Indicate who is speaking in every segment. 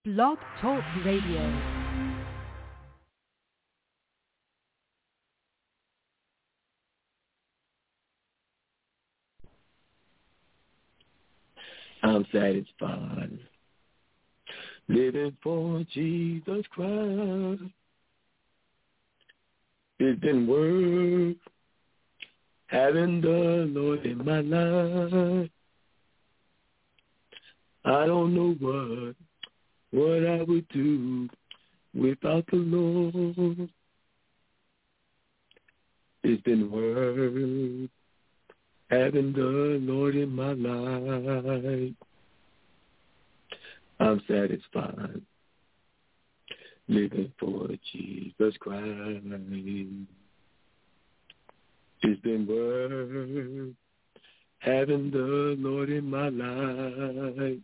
Speaker 1: Blog Talk Radio.
Speaker 2: I'm satisfied, living for Jesus Christ. It's been worth having the Lord in my life. I don't know what I would do without the Lord. It's been worth having the Lord in my life. I'm satisfied, living for Jesus Christ. It's been worth having the Lord in my life.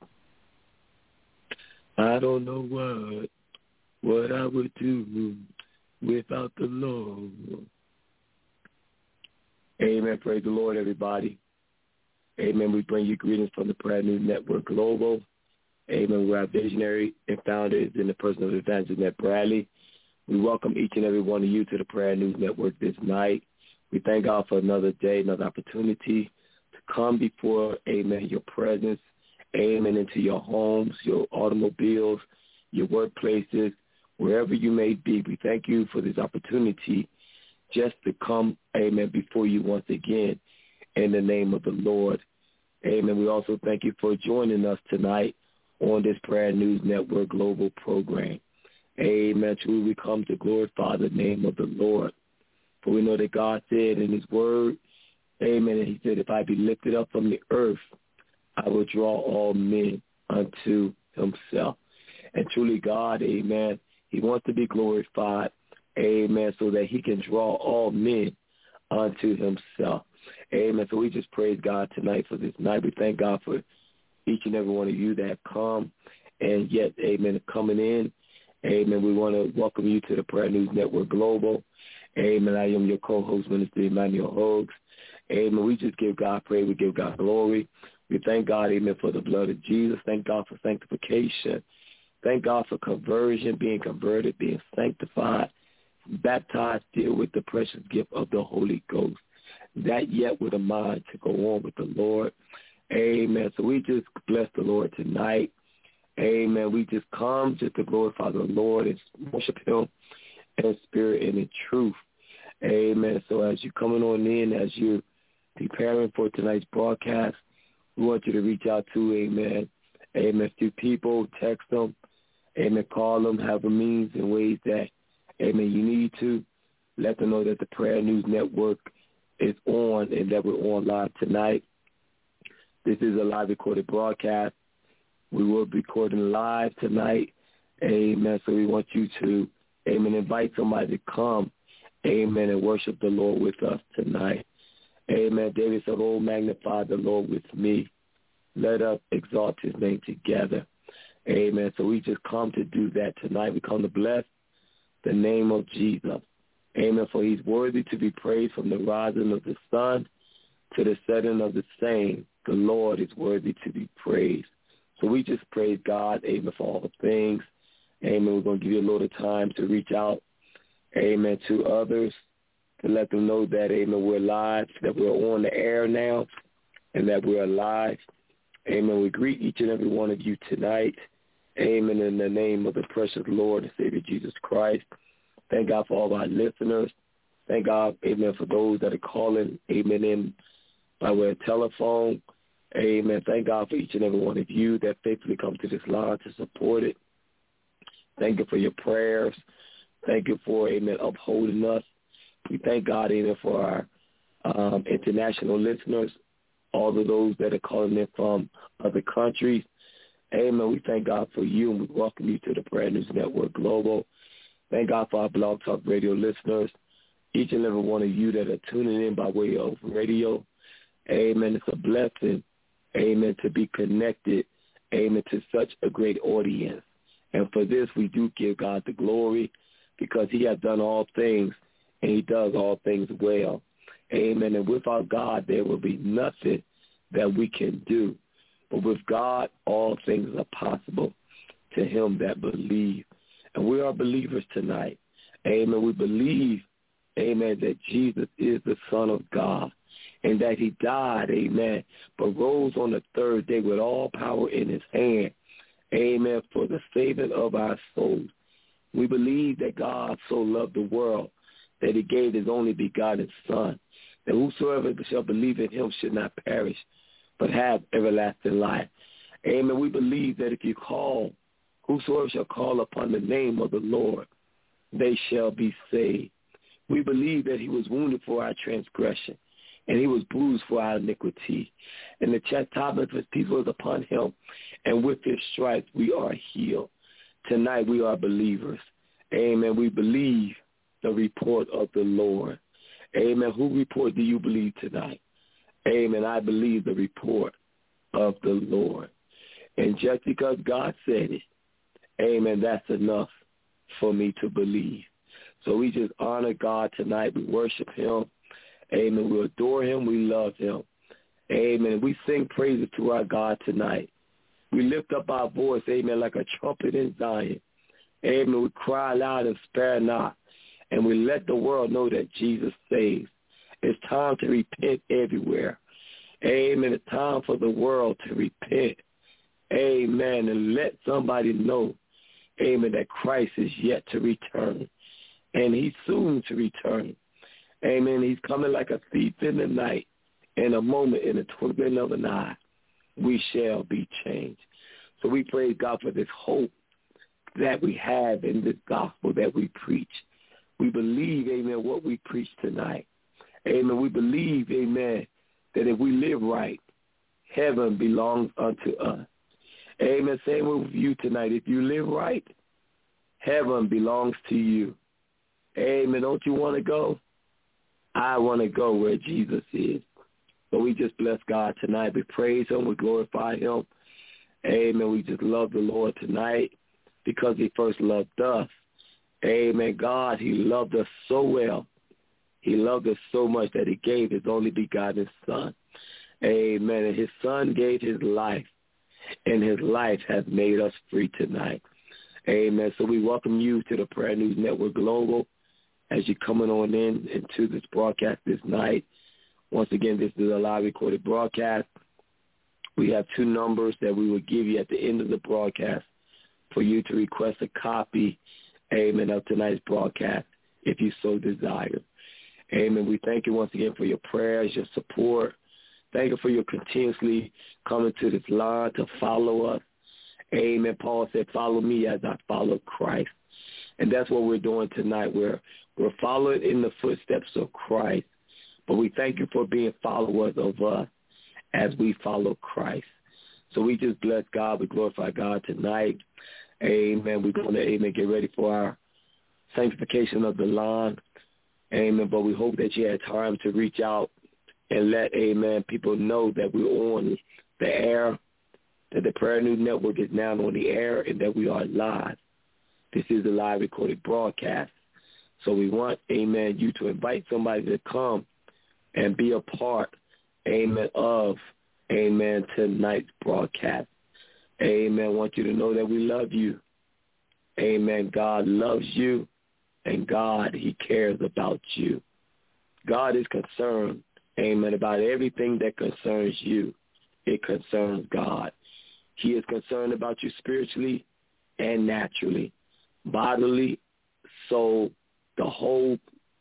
Speaker 2: I don't know what I would do without the Lord. Amen. Praise the Lord, everybody. Amen. We bring you greetings from the Prayer News Network Global. Amen. We're our visionary and founder is in the person of Evangelist Ned Bradley. We welcome each and every one of you to the Prayer News Network this night. We thank God for another day, another opportunity to come before, amen, your presence, amen, into your homes, your automobiles, your workplaces, wherever you may be. We thank you for this opportunity just to come, amen, before you once again in the name of the Lord. Amen. We also thank you for joining us tonight on this Prayer News Network Global program. Amen. Truly we come to glorify the name of the Lord. For we know that God said in his word, amen, and he said, if I be lifted up from the earth, I will draw all men unto himself. And truly God, amen, he wants to be glorified, amen, so that he can draw all men unto himself. Amen. So we just praise God tonight for this night. We thank God for each and every one of you that have come and yet, amen, coming in. Amen. We want to welcome you to the Prayer News Network Global. Amen. I am your co-host, Minister Emmanuel Hogues. Amen. We just give God praise. We give God glory. We thank God, amen, for the blood of Jesus. Thank God for sanctification. Thank God for conversion, being converted, being sanctified, baptized, filled with the precious gift of the Holy Ghost. That yet with a mind to go on with the Lord. Amen. So we just bless the Lord tonight. Amen. We just come just to glorify the Lord and worship him in spirit and in truth. Amen. So as you're coming on in, as you're preparing for tonight's broadcast, we want you to reach out to, amen, amen, to people, text them, amen, call them, have a means and ways that, amen, you need to. Let them know that the Prayer News Network is on and that we're on live tonight. This is a live recorded broadcast. We will be recording live tonight. Amen. So we want you to, amen, invite somebody to come, amen, and worship the Lord with us tonight. Amen. David said, oh, magnify the Lord with me. Let us exalt his name together. Amen. So we just come to do that tonight. We come to bless the name of Jesus. Amen. For he's worthy to be praised from the rising of the sun to the setting of the same. The Lord is worthy to be praised. So we just praise God, amen, for all the things. Amen. We're going to give you a little time to reach out, amen, to others, to let them know that, amen, we're live, that we're on the air now, and that we're alive. Amen. We greet each and every one of you tonight. Amen. In the name of the precious Lord and Savior Jesus Christ. Thank God for all our listeners. Thank God, amen, for those that are calling, amen, in by way of telephone. Amen. Thank God for each and every one of you that faithfully come to this line to support it. Thank you for your prayers. Thank you for, amen, upholding us. We thank God, amen, for our international listeners, all of those that are calling in from other countries. Amen. We thank God for you, and we welcome you to the Prayer News Network Global. Thank God for our Blog Talk Radio listeners, each and every one of you that are tuning in by way of radio. Amen. It's a blessing, amen, to be connected, amen, to such a great audience. And for this, we do give God the glory because he has done all things, and he does all things well. Amen. And without God, there will be nothing that we can do. But with God, all things are possible. to him that believe. And we are believers tonight. Amen. We believe, amen, that Jesus is the Son of God and that he died, amen, but rose on the third day with all power in his hand, amen, for the saving of our souls. We believe that God so loved the world that he gave his only begotten Son, that whosoever shall believe in him should not perish, but have everlasting life. Amen. We believe that if you call, whosoever shall call upon the name of the Lord, they shall be saved. We believe that he was wounded for our transgression, and he was bruised for our iniquity. And the chastisement of his peace was upon him, and with his stripes we are healed. Tonight we are believers. Amen. We believe the report of the Lord. Amen. Who report do you believe tonight? Amen. I believe the report of the Lord. And just because God said it, amen, that's enough for me to believe. So we just honor God tonight. We worship him. Amen. We adore him. We love him. Amen. We sing praises to our God tonight. We lift up our voice, amen, like a trumpet in Zion. Amen. We cry loud and spare not. And we let the world know that Jesus saves. It's time to repent everywhere. Amen. It's time for the world to repent. Amen. And let somebody know, amen, that Christ is yet to return. And he's soon to return. Amen. He's coming like a thief in the night. In a moment, in a twinkling of an eye, we shall be changed. So we praise God for this hope that we have in this gospel that we preach. We believe, amen, what we preach tonight. Amen. We believe, amen, that if we live right, heaven belongs unto us. Amen. Same with you tonight. If you live right, heaven belongs to you. Amen. Don't you want to go? I want to go where Jesus is. So we just bless God tonight. We praise him. We glorify him. Amen. We just love the Lord tonight because he first loved us. Amen. God, he loved us so well. He loved us so much that he gave his only begotten Son. Amen. And his Son gave his life, and his life has made us free tonight. Amen. So we welcome you to the Prayer News Network Global as you're coming on in into this broadcast this night. Once again, this is a live recorded broadcast. We have two numbers that we will give you at the end of the broadcast for you to request a copy, amen, of tonight's broadcast if you so desire. Amen. We thank you once again for your prayers, your support. Thank you for your continuously coming to this line to follow us. Amen. Paul said, follow me as I follow Christ. And that's what we're doing tonight. We're following in the footsteps of Christ. But we thank you for being followers of us as we follow Christ. So we just bless God. We glorify God tonight. Amen. We're going to, amen, get ready for our sanctification of the line. Amen. But we hope that you had time to reach out and let, amen, people know that we're on the air, that the Prayer News Network is now on the air, and that we are live. This is a live recorded broadcast. So we want, amen, you to invite somebody to come and be a part, amen, of, amen, tonight's broadcast. Amen. I want you to know that we love you. Amen. God loves you, and God, he cares about you. God is concerned, amen, about everything that concerns you. It concerns God. He is concerned about you spiritually and naturally, bodily, soul, the whole,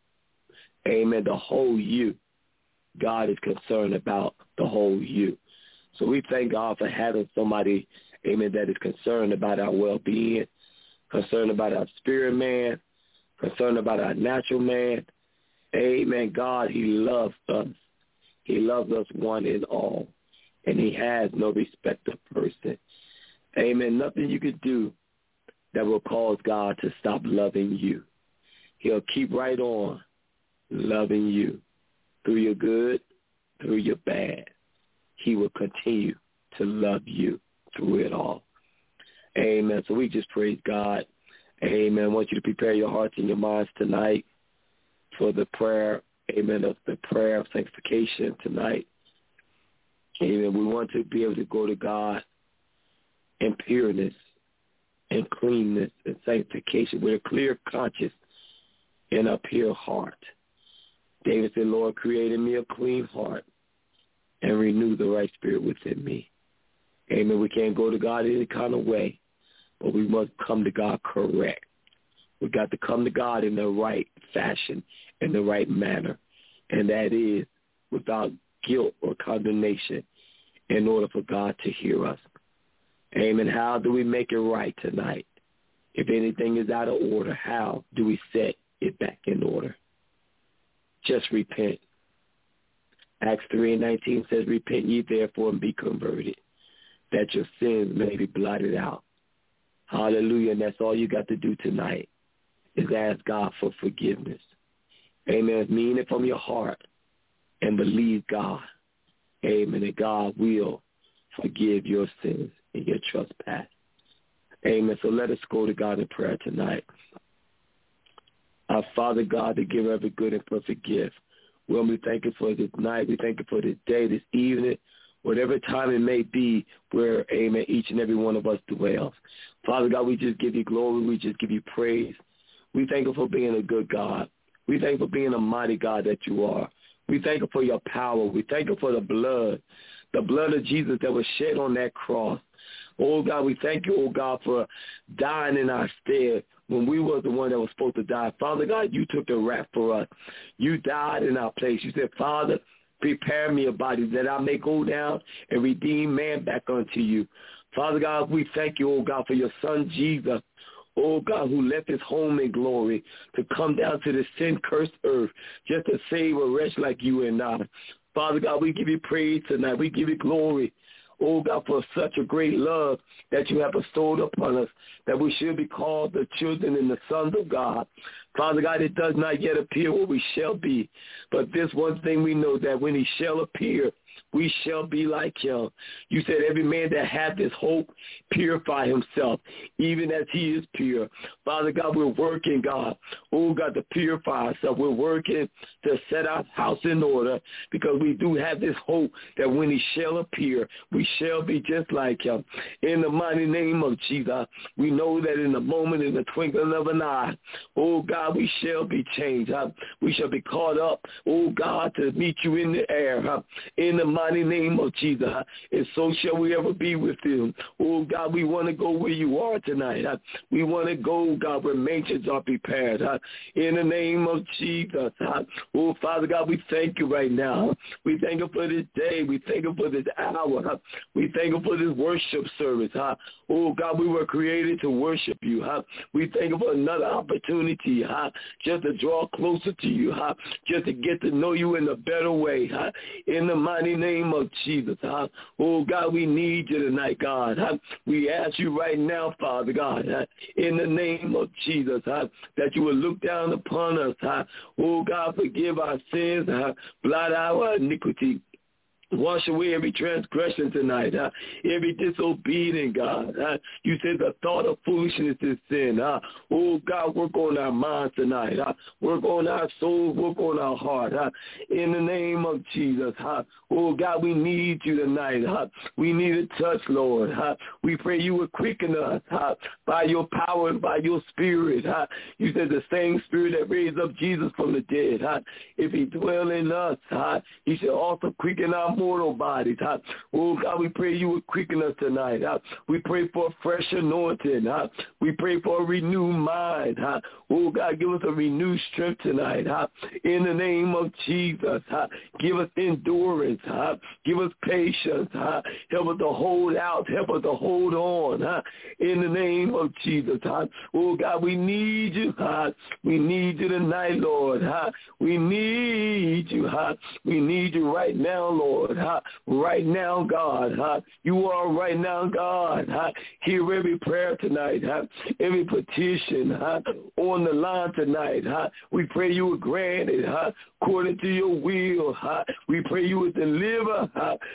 Speaker 2: amen, the whole you. God is concerned about the whole you. So we thank God for having somebody, amen, that is concerned about our well-being, concerned about our spirit man, concerned about our natural man. Amen. God, he loves us. He loves us one and all, and he has no respect of person. Amen. Nothing you could do that will cause God to stop loving you. He'll keep right on loving you through your good, through your bad. He will continue to love you through it all. Amen. So we just praise God. Amen. I want you to prepare your hearts and your minds tonight for the prayer, amen, of the prayer of sanctification tonight. Amen. We want to be able to go to God in pureness and cleanness and sanctification with a clear conscience and a pure heart. David said, Lord, create in me a clean heart and renew the right spirit within me. Amen. We can't go to God any kind of way, but we must come to God correct. We got to come to God in the right fashion, in the right manner, and that is without guilt or condemnation in order for God to hear us. Amen. How do we make it right tonight? If anything is out of order, how do we set it back in order? Just repent. Acts 3:19 says, repent ye therefore and be converted, that your sins may be blotted out. Hallelujah. And that's all you got to do tonight is ask God for forgiveness. Amen. Mean it from your heart and believe God. Amen. That God will forgive your sins and your trespass. Amen. So let us go to God in prayer tonight. Our Father God, to give every good and perfect gift. Well, we thank you for this night. We thank you for this day, this evening, whatever time it may be where, amen, each and every one of us dwells. Father God, we just give you glory. We just give you praise. We thank you for being a good God. We thank you for being a mighty God that you are. We thank you for your power. We thank you for the blood of Jesus that was shed on that cross. Oh, God, we thank you, oh, God, for dying in our stead when we were the one that was supposed to die. Father God, you took the wrath for us. You died in our place. You said, Father, prepare me a body that I may go down and redeem man back unto you. Father God, we thank you, oh, God, for your son Jesus, oh, God, who left his home in glory to come down to this sin-cursed earth just to save a wretch like you and I. Father God, we give you praise tonight. We give you glory. Oh, God, for such a great love that you have bestowed upon us, that we should be called the children and the sons of God. Father God, it does not yet appear what we shall be, but this one thing we know, that when he shall appear, we shall be like him. You said every man that hath this hope purify himself, even as he is pure. Father God, we're working, God, oh, God, to purify ourselves. We're working to set our house in order because we do have this hope that when he shall appear, we shall be just like him. In the mighty name of Jesus, we know that in the moment, in the twinkling of an eye, oh, God, we shall be changed. We shall be caught up, oh, God, to meet you in the air. In the mighty name of Jesus, and so shall we ever be with you. Oh, God, we want to go where you are tonight. We want to go, God, where mansions are prepared. In the name of Jesus. Oh, Father God, we thank you right now. We thank you for this day. We thank you for this hour. We thank you for this worship service. Oh, God, we were created to worship you. We thank you for another opportunity just to draw closer to you, just to get to know you in a better way. In the mighty name of Jesus. Oh, God, we need you tonight, God. We ask you right now, Father God, in the name of Jesus, that you will look down upon us. Oh, God, forgive our sins, blot our iniquity. Wash away every transgression tonight, every disobedient, God. You said the thought of foolishness is sin. Oh, God, work on our minds tonight. Work on our souls. Work on our heart. In the name of Jesus. Oh, God, we need you tonight. We need a touch, Lord. We pray you would quicken us by your power and by your spirit. You said the same spirit that raised up Jesus from the dead. If he dwell in us, he shall also quicken our mortal bodies. Oh, God, we pray you would quicken us tonight. We pray for a fresh anointing. We pray for a renewed mind. Oh, God, give us a renewed strength tonight. In the name of Jesus, give us endurance. Give us patience. Help us to hold out. Help us to hold on. In the name of Jesus. Oh, God, we need you. We need you tonight, Lord. We need you. We need you right now, Lord. Right now, God. You are right now, God. Hear every prayer tonight. Every petition on the line tonight. We pray you would grant it according to your will. We pray you would deliver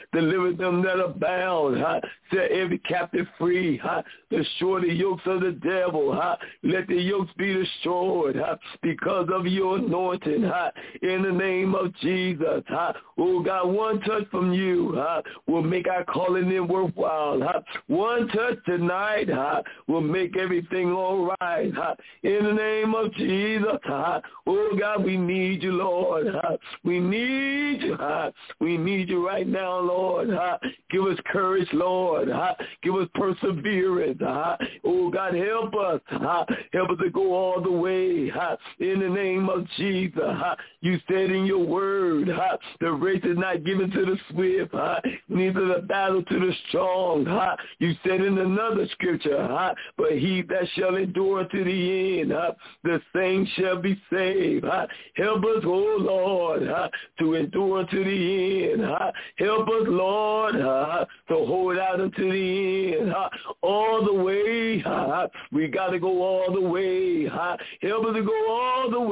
Speaker 2: them that are bound. Set every captive free. Destroy the yokes of the devil. Let the yokes be destroyed because of your anointing. In the name of Jesus. Oh, God, one touch touch from you will make our calling in worthwhile. One touch tonight will make everything all right. In the name of Jesus, oh God, we need you, Lord. We need you. We need you right now, Lord. Give us courage, Lord. Give us perseverance. Oh God, help us. Help us to go all the way. In the name of Jesus. You said in your word, the race is not given to the swift, neither the battle to the strong. You said in another scripture, but he that shall endure to the end, the same shall be saved. Help us, oh Lord, to endure to the end. Help us, Lord, to hold out unto the end. All the way, we got to go all the way. Help us to go all the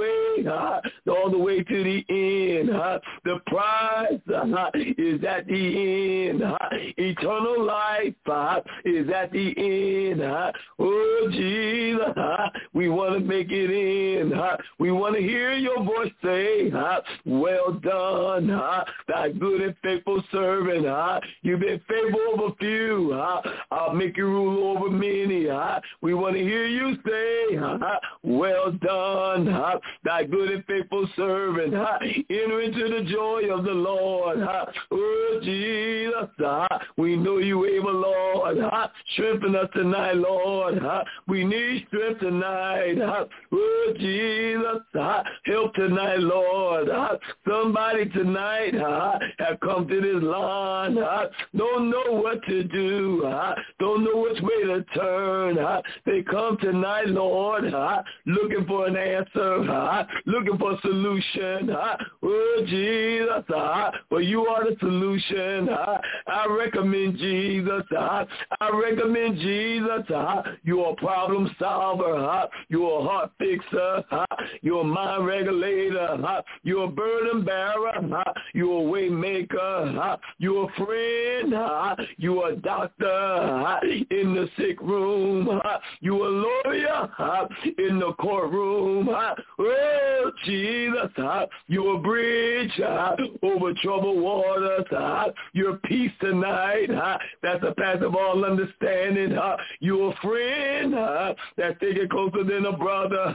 Speaker 2: way to the end. The prize is at the end. Eternal life is at the end. Oh, Jesus, we want to make it in. We want to hear your voice say, well done, thy good and faithful servant. You've been faithful over few. I'll make you rule over many. We want to hear you say, well done, thy good and faithful servant. Enter into the joy of the Lord. Oh, Jesus, we know you able, Lord. Strengthen us tonight, Lord. We need strength tonight. Oh, Jesus, help tonight, Lord. Somebody tonight have come to this line. Don't know what to do. Don't know which way to turn. They come tonight, Lord, looking for an answer, looking for a solution. Oh, Jesus, but you are the solution. I recommend Jesus. I recommend Jesus. You're a problem solver. You're a heart fixer. You're a mind regulator. You're a burden bearer. You're a way maker. You're a friend. You're a doctor in the sick room. You're a lawyer in the courtroom. Oh, Jesus, you're a bridge over troubled waters. You're peace tonight. That's a path of all understanding. You're a friend that's taking closer than a brother.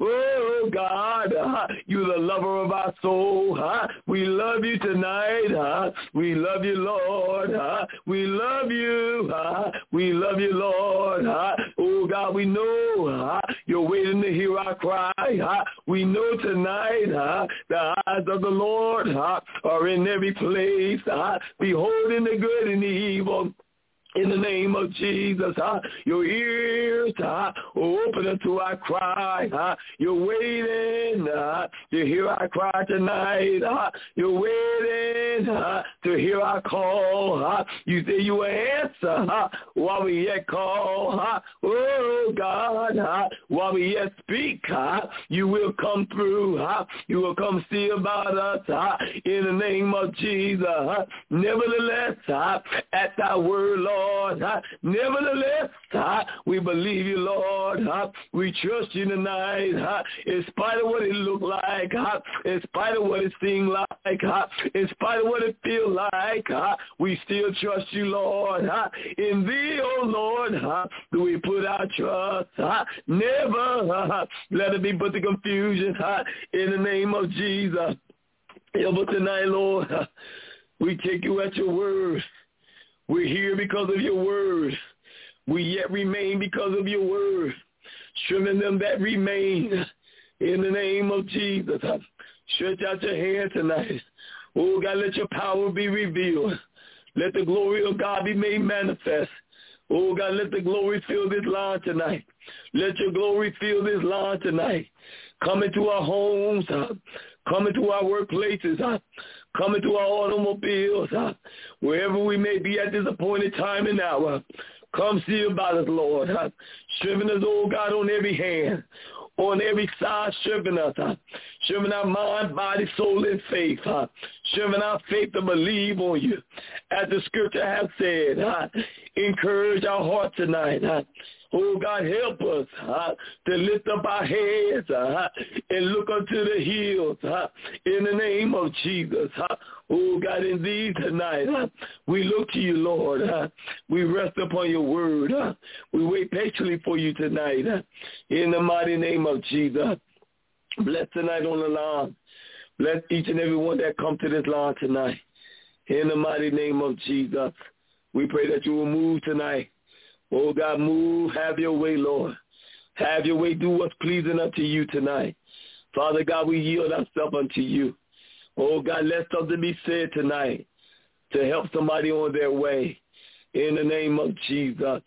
Speaker 2: Oh, God, you're the lover of our soul. We love you tonight. We love you, Lord. We love you. We love you, Lord. Oh, God, we know you're waiting to hear our cry. We know tonight the eyes of the Lord are in every place, beholding the good and the evil. In the name of Jesus, your ears are open unto our cry. You're waiting to hear our cry tonight. You're waiting to hear our call. You say you will answer while we yet call. Oh, God, while we yet speak, you will come through. You will come see about us in the name of Jesus. Nevertheless, at thy word, Lord, nevertheless, we believe you, Lord. We trust you tonight. In spite of what it look like, in spite of what it seems like, in spite of what it feel like, we still trust you, Lord. In thee, oh Lord, do we put our trust. Never let it be put to confusion. In the name of Jesus. Help us tonight, Lord. We take you at your word. We're here because of your word. We yet remain because of your word. Strengthen them that remain in the name of Jesus. Stretch out your hand tonight. Oh, God, let your power be revealed. Let the glory of God be made manifest. Oh, God, let the glory fill this line tonight. Let your glory fill this line tonight. Come into our homes. Come into our workplaces. Come into our automobiles. Wherever we may be at this appointed time and hour. Come see about us, Lord. Strengthen us, oh God, on every hand. On every side, strengthen us. Strengthen our mind, body, soul, and faith. Strengthen our faith to believe on you. As the scripture has said, encourage our heart tonight. Oh, God, help us to lift up our heads and look unto the hills in the name of Jesus. Oh, God, in these tonight, we look to you, Lord. We rest upon your word. We wait patiently for you tonight in the mighty name of Jesus. Bless tonight on the line. Bless each and every one that come to this line tonight. In the mighty name of Jesus, we pray that you will move tonight. Oh, God, move. Have your way, Lord. Have your way. Do what's pleasing unto you tonight. Father God, we yield ourselves unto you. Oh, God, let something be said tonight to help somebody on their way. In the name of Jesus.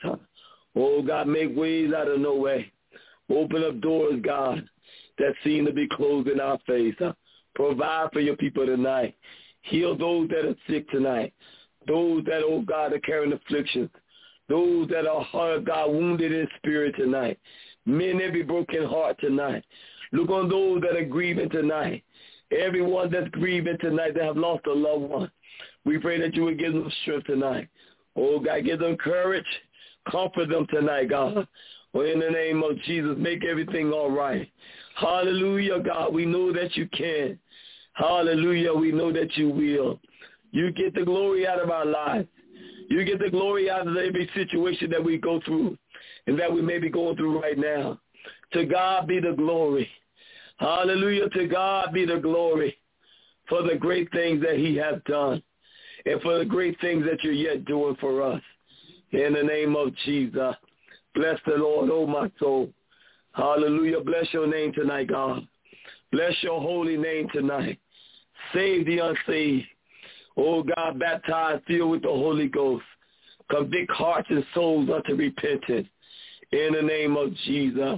Speaker 2: Oh, God, make ways out of no way. Open up doors, God, that seem to be closed in our face. Provide for your people tonight. Heal those that are sick tonight. Those that, oh, God, are carrying afflictions. Those that are, God, wounded in spirit tonight. Mend every broken heart tonight. Look on those that are grieving tonight. Everyone that's grieving tonight that have lost a loved one. We pray that you would give them strength tonight. Oh, God, give them courage. Comfort them tonight, God. Oh, in the name of Jesus, make everything all right. Hallelujah, God. We know that you can. Hallelujah. We know that you will. You get the glory out of our lives. You get the glory out of every situation that we go through and that we may be going through right now. To God be the glory. Hallelujah. To God be the glory for the great things that he has done and for the great things that you're yet doing for us. In the name of Jesus, bless the Lord, oh my soul. Hallelujah. Bless your name tonight, God. Bless your holy name tonight. Save the unsaved. Oh, God, baptize, filled with the Holy Ghost. Convict hearts and souls unto repentance. In the name of Jesus.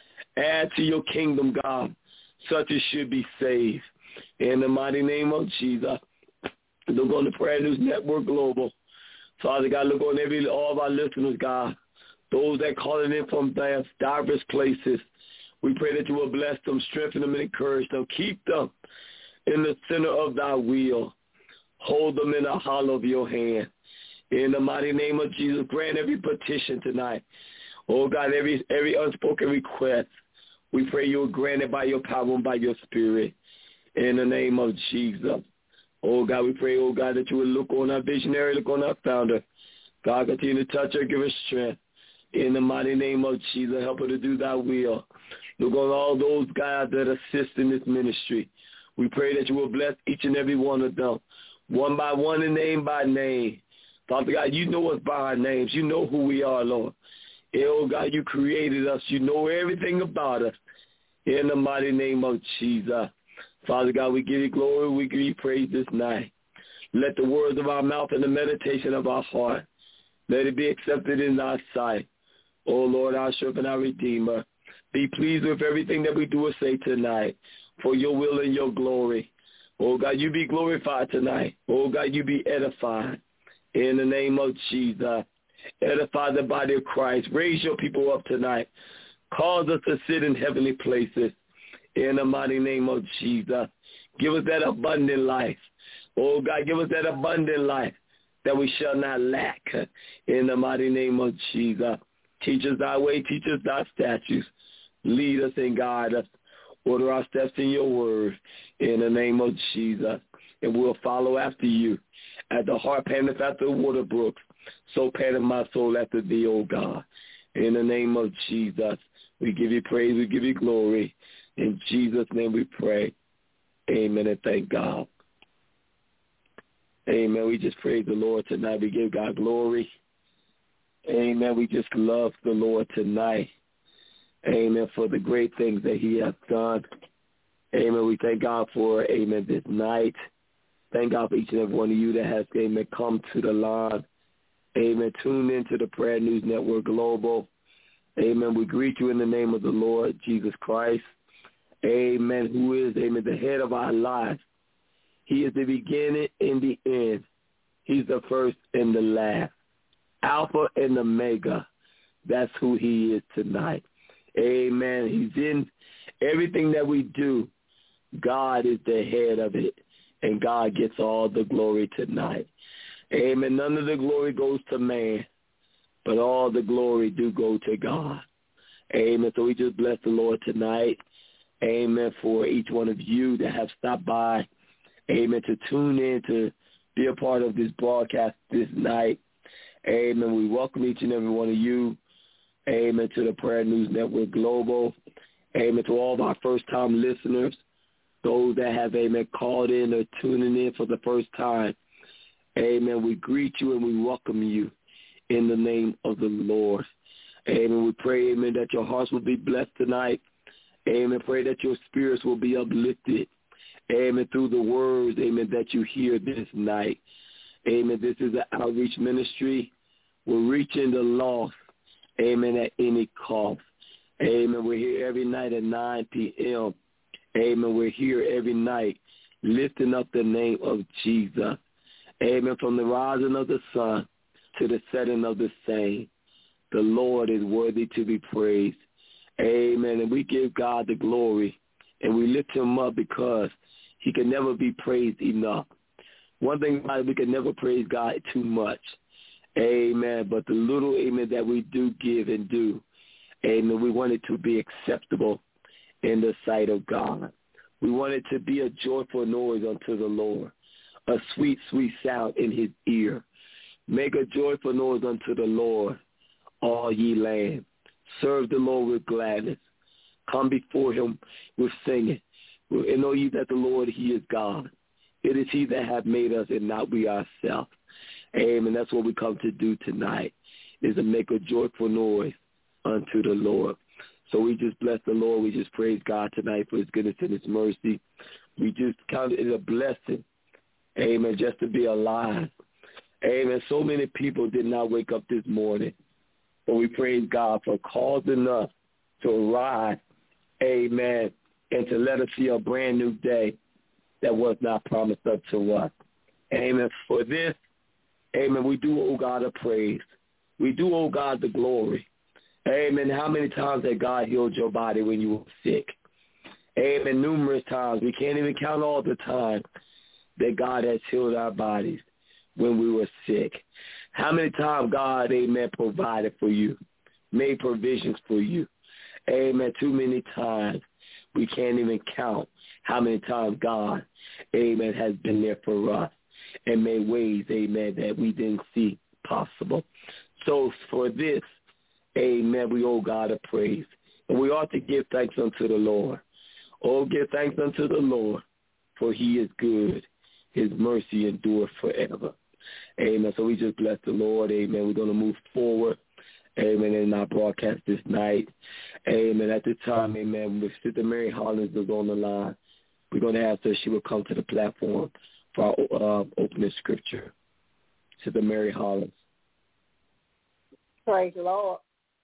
Speaker 2: Add to your kingdom, God, such as should be saved. In the mighty name of Jesus. Look on the Prayer News Network Global. Father God, look on all of our listeners, God. Those that calling in from diverse places. We pray that you will bless them, strengthen them, and encourage them. Keep them in the center of thy will. Hold them in the hollow of your hand. In the mighty name of Jesus, grant every petition tonight. Oh, God, every unspoken request. We pray you will grant it by your power and by your spirit. In the name of Jesus. Oh, God, we pray, oh, God, that you will look on our visionary, look on our founder. God, continue to touch her, give her strength. In the mighty name of Jesus, help her to do thy will. Look on all those, God, that assist in this ministry. We pray that you will bless each and every one of them. One by one and name by name. Father God, you know us by our names. You know who we are, Lord. And, oh, God, you created us. You know everything about us. In the mighty name of Jesus. Father God, we give you glory. We give you praise this night. Let the words of our mouth and the meditation of our heart, let it be accepted in thy sight. Oh, Lord, our strength and our Redeemer. Be pleased with everything that we do or say tonight for your will and your glory. Oh, God, you be glorified tonight. Oh, God, you be edified. In the name of Jesus, edify the body of Christ. Raise your people up tonight. Cause us to sit in heavenly places. In the mighty name of Jesus. Give us that abundant life. Oh, God, give us that abundant life that we shall not lack. In the mighty name of Jesus. Teach us thy way. Teach us thy statutes. Lead us and guide us. Order our steps in your word. In the name of Jesus. And we'll follow after you. As the heart panteth after the water brooks, so panteth my soul after thee, O God. In the name of Jesus, we give you praise, we give you glory. In Jesus' name we pray. Amen and thank God. Amen. We just praise the Lord tonight. We give God glory. Amen. We just love the Lord tonight. Amen. For the great things that he has done. Amen. We thank God for, amen, this night. Thank God for each and every one of you that has, amen, come to the line. Amen. Tune into the Prayer News Network Global. Amen. We greet you in the name of the Lord Jesus Christ. Amen. Who is, amen, the head of our lives. He is the beginning and the end. He's the first and the last. Alpha and Omega. That's who he is tonight. Amen. He's in everything that we do. God is the head of it, and God gets all the glory tonight. Amen. None of the glory goes to man, but all the glory do go to God. Amen. So we just bless the Lord tonight. Amen. For each one of you that have stopped by. Amen. To tune in to be a part of this broadcast this night. Amen. We welcome each and every one of you. Amen. To the Prayer News Network Global. Amen. To all of our first-time listeners, those that have, amen, called in or tuning in for the first time. Amen. We greet you and we welcome you in the name of the Lord. Amen. We pray, amen, that your hearts will be blessed tonight. Amen. Pray that your spirits will be uplifted. Amen. Through the words, amen, that you hear this night. Amen. This is an outreach ministry. We're reaching the lost. Amen. At any cost. Amen. We're here every night at 9 p.m. Amen. We're here every night lifting up the name of Jesus. Amen. From the rising of the sun to the setting of the same, the Lord is worthy to be praised. Amen. And we give God the glory, and we lift him up because he can never be praised enough. One thing about it, we can never praise God too much. Amen. But the little, amen, that we do give and do, amen, we want it to be acceptable in the sight of God. We want it to be a joyful noise unto the Lord, a sweet, sweet sound in his ear. Make a joyful noise unto the Lord, all ye land. Serve the Lord with gladness. Come before him with singing. And know ye that the Lord, he is God. It is he that hath made us and not we ourselves. Amen. That's what we come to do tonight, is to make a joyful noise unto the Lord. So we just bless the Lord. We just praise God tonight for his goodness and his mercy. We just count it a blessing, amen, just to be alive. Amen. So many people did not wake up this morning, but we praise God for causing us to arise, amen, and to let us see a brand new day that was not promised up to us. Amen. For this, amen, we do owe God a praise. We do owe God the glory. Amen. How many times has God healed your body when you were sick? Amen. Numerous times. We can't even count all the time that God has healed our bodies when we were sick. How many times God, amen, provided for you, made provisions for you. Amen. Too many times. We can't even count how many times God, amen, has been there for us and made ways, amen, that we didn't see possible. So for this, amen, we owe God a praise. And we ought to give thanks unto the Lord. Oh, give thanks unto the Lord, for he is good. His mercy endures forever. Amen. So we just bless the Lord. Amen. We're going to move forward. Amen. In our broadcast this night. Amen. At this time, amen, with Sister Mary Hollins is on the line. We're going to ask her she will come to the platform for our opening scripture. Sister Mary Hollins.
Speaker 1: Praise the Lord.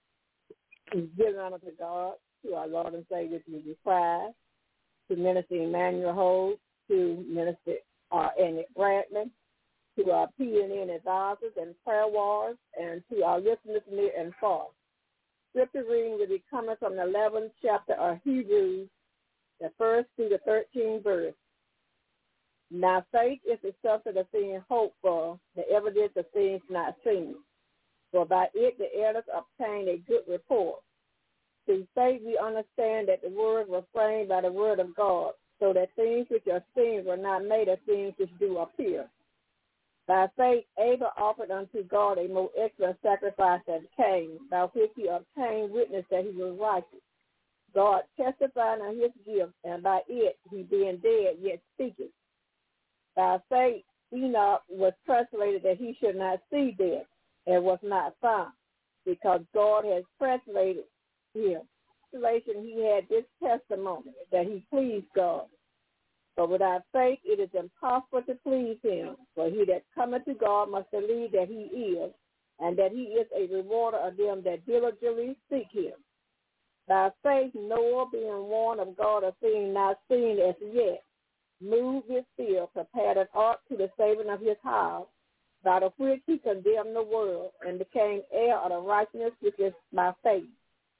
Speaker 1: Give honor to God, to our Lord and Savior Jesus Christ, to Minister Emmanuel Holt, to Minister Annette Bradley, to our PNN advisors and prayer warriors, and to our listeners near and far. Scripture reading will be coming from the 11th chapter of Hebrews, the 1st through the 13th verse. Now faith is the substance of things hoped for, the evidence of things not seen. For by it the elders obtained a good report. Through faith we understand that the word was framed by the word of God, so that things which are seen were not made of things which do appear. By faith Abel offered unto God a more excellent sacrifice than Cain, by which he obtained witness that he was righteous, God testifying of his gift, and by it he being dead yet speaketh. By faith Enoch was translated that he should not see death, and was not found, because God has translated him. Translation, he had this testimony, that he pleased God. But without faith it is impossible to please him, for he that cometh to God must believe that he is, and that he is a rewarder of them that diligently seek him. By faith Noah, being warned of God of things not seen as yet, moved with fear, prepared an ark to the saving of his house, by the which he condemned the world, and became heir of the righteousness which is by faith.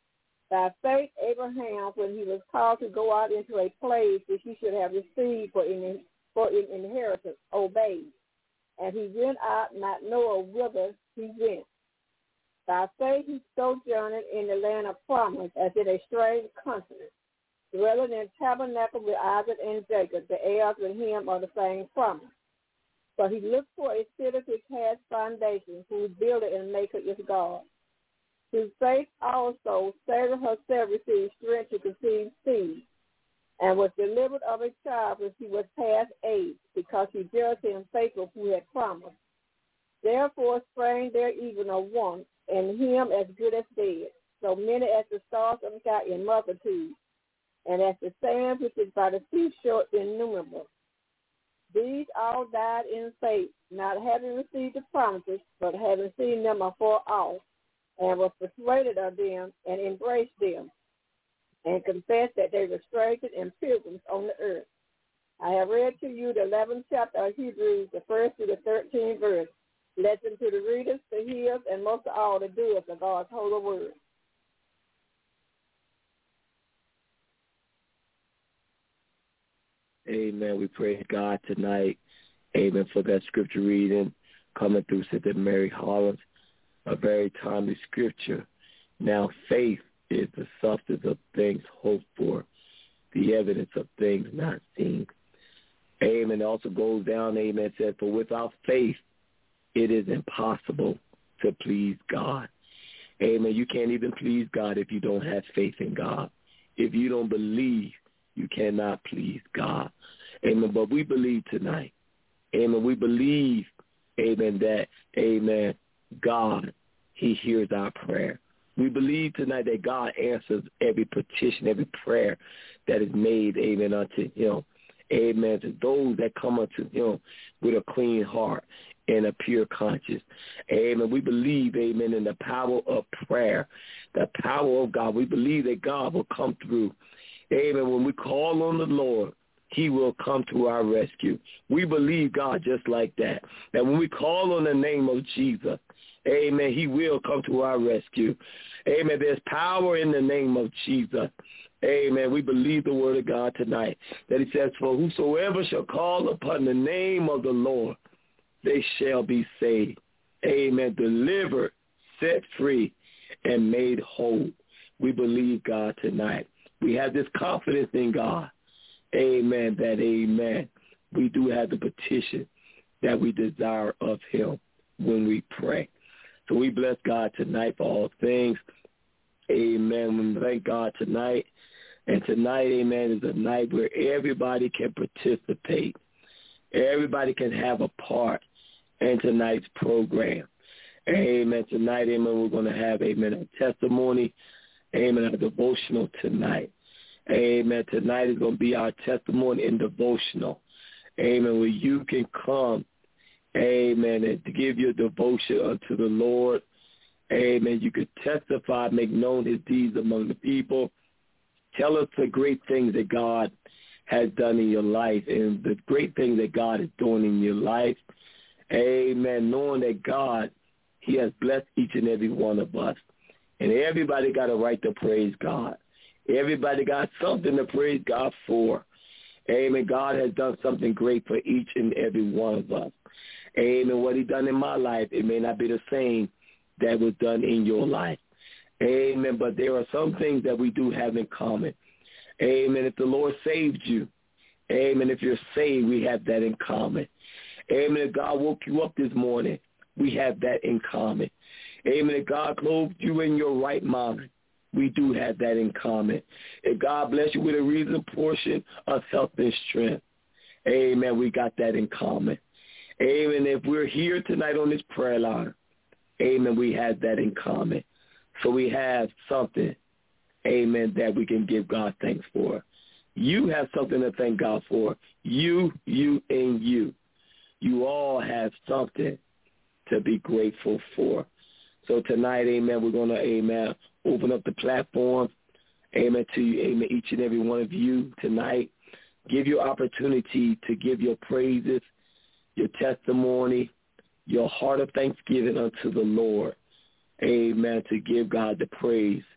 Speaker 1: By faith, Abraham, when he was called to go out into a place which he should have received for an inheritance, obeyed. And he went out not knowing whither he went. By faith, he sojourned in the land of promise, as in a strange country, dwelling in tabernacle with Isaac and Jacob, the heirs with him of the same promise. But he looked for a city which has foundations, whose builder and maker is God. Through faith also Sarah herself received strength to conceive seed, and was delivered of a child when she was past age, because she judged him faithful who had promised. Therefore sprang there even of one, and him as good as dead, so many as the stars of the sky in multitude, and as the sands which is by the seashore innumerable. These all died in faith, not having received the promises, but having seen them afar off, and was persuaded of them, and embraced them, and confessed that they were strangers and pilgrims on the earth. I have read to you the 11th chapter of Hebrews, the 1st to the 13th verse. Lesson to the readers, the hearers, and most of all the doers of God's holy word.
Speaker 2: Amen. We praise God tonight. Amen. For that scripture reading coming through Sister Mary Holland. A very timely scripture. Now, faith is the substance of things hoped for, the evidence of things not seen. Amen. It also goes down, amen, said, for without faith, it is impossible to please God. Amen. You can't even please God if you don't have faith in God. If you don't believe, you cannot please God. Amen. But we believe tonight. Amen. We believe, amen, that, amen, God, he hears our prayer. We believe tonight that God answers every petition, every prayer that is made, amen, unto him. Amen. To those that come unto him with a clean heart and a pure conscience. Amen. We believe, amen, in the power of prayer, the power of God. We believe that God will come through. Amen. When we call on the Lord, he will come to our rescue. We believe God just like that. That when we call on the name of Jesus, amen, he will come to our rescue. Amen. There's power in the name of Jesus. Amen. We believe the word of God tonight. That he says, for whosoever shall call upon the name of the Lord, they shall be saved. Amen. Delivered, set free, and made whole. We believe God tonight. We have this confidence in God. Amen. That, amen, we do have the petition that we desire of him when we pray. So we bless God tonight for all things. Amen. We thank God tonight. And tonight, amen, is a night where everybody can participate. Everybody can have a part in tonight's program. Amen. Tonight, amen, we're going to have, amen, a testimony. Amen, a devotional tonight. Amen. Tonight is going to be our testimony and devotional. Amen. Where you can come, amen, and to give your devotion unto the Lord. Amen. You could testify, make known his deeds among the people. Tell us the great things that God has done in your life and the great things that God is doing in your life. Amen. Knowing that God, he has blessed each and every one of us. And everybody got a right to praise God. Everybody got something to praise God for. Amen. God has done something great for each and every one of us. Amen. What he done in my life, it may not be the same that was done in your life. Amen. But there are some things that we do have in common. Amen. If the Lord saved you, amen, if you're saved, we have that in common. Amen. If God woke you up this morning, we have that in common. Amen. If God clothed you in your right mind, we do have that in common. If God bless you with a reasonable portion of health and strength, amen, we got that in common. Amen. If we're here tonight on this prayer line, amen, we have that in common. So we have something, amen, that we can give God thanks for. You have something to thank God for. You, and you. You all have something to be grateful for. So tonight, amen, we're going to, amen, open up the platform, amen, to you, amen, each and every one of you tonight. Give your opportunity to give your praises, your testimony, your heart of thanksgiving unto the Lord. Amen, to give God the praise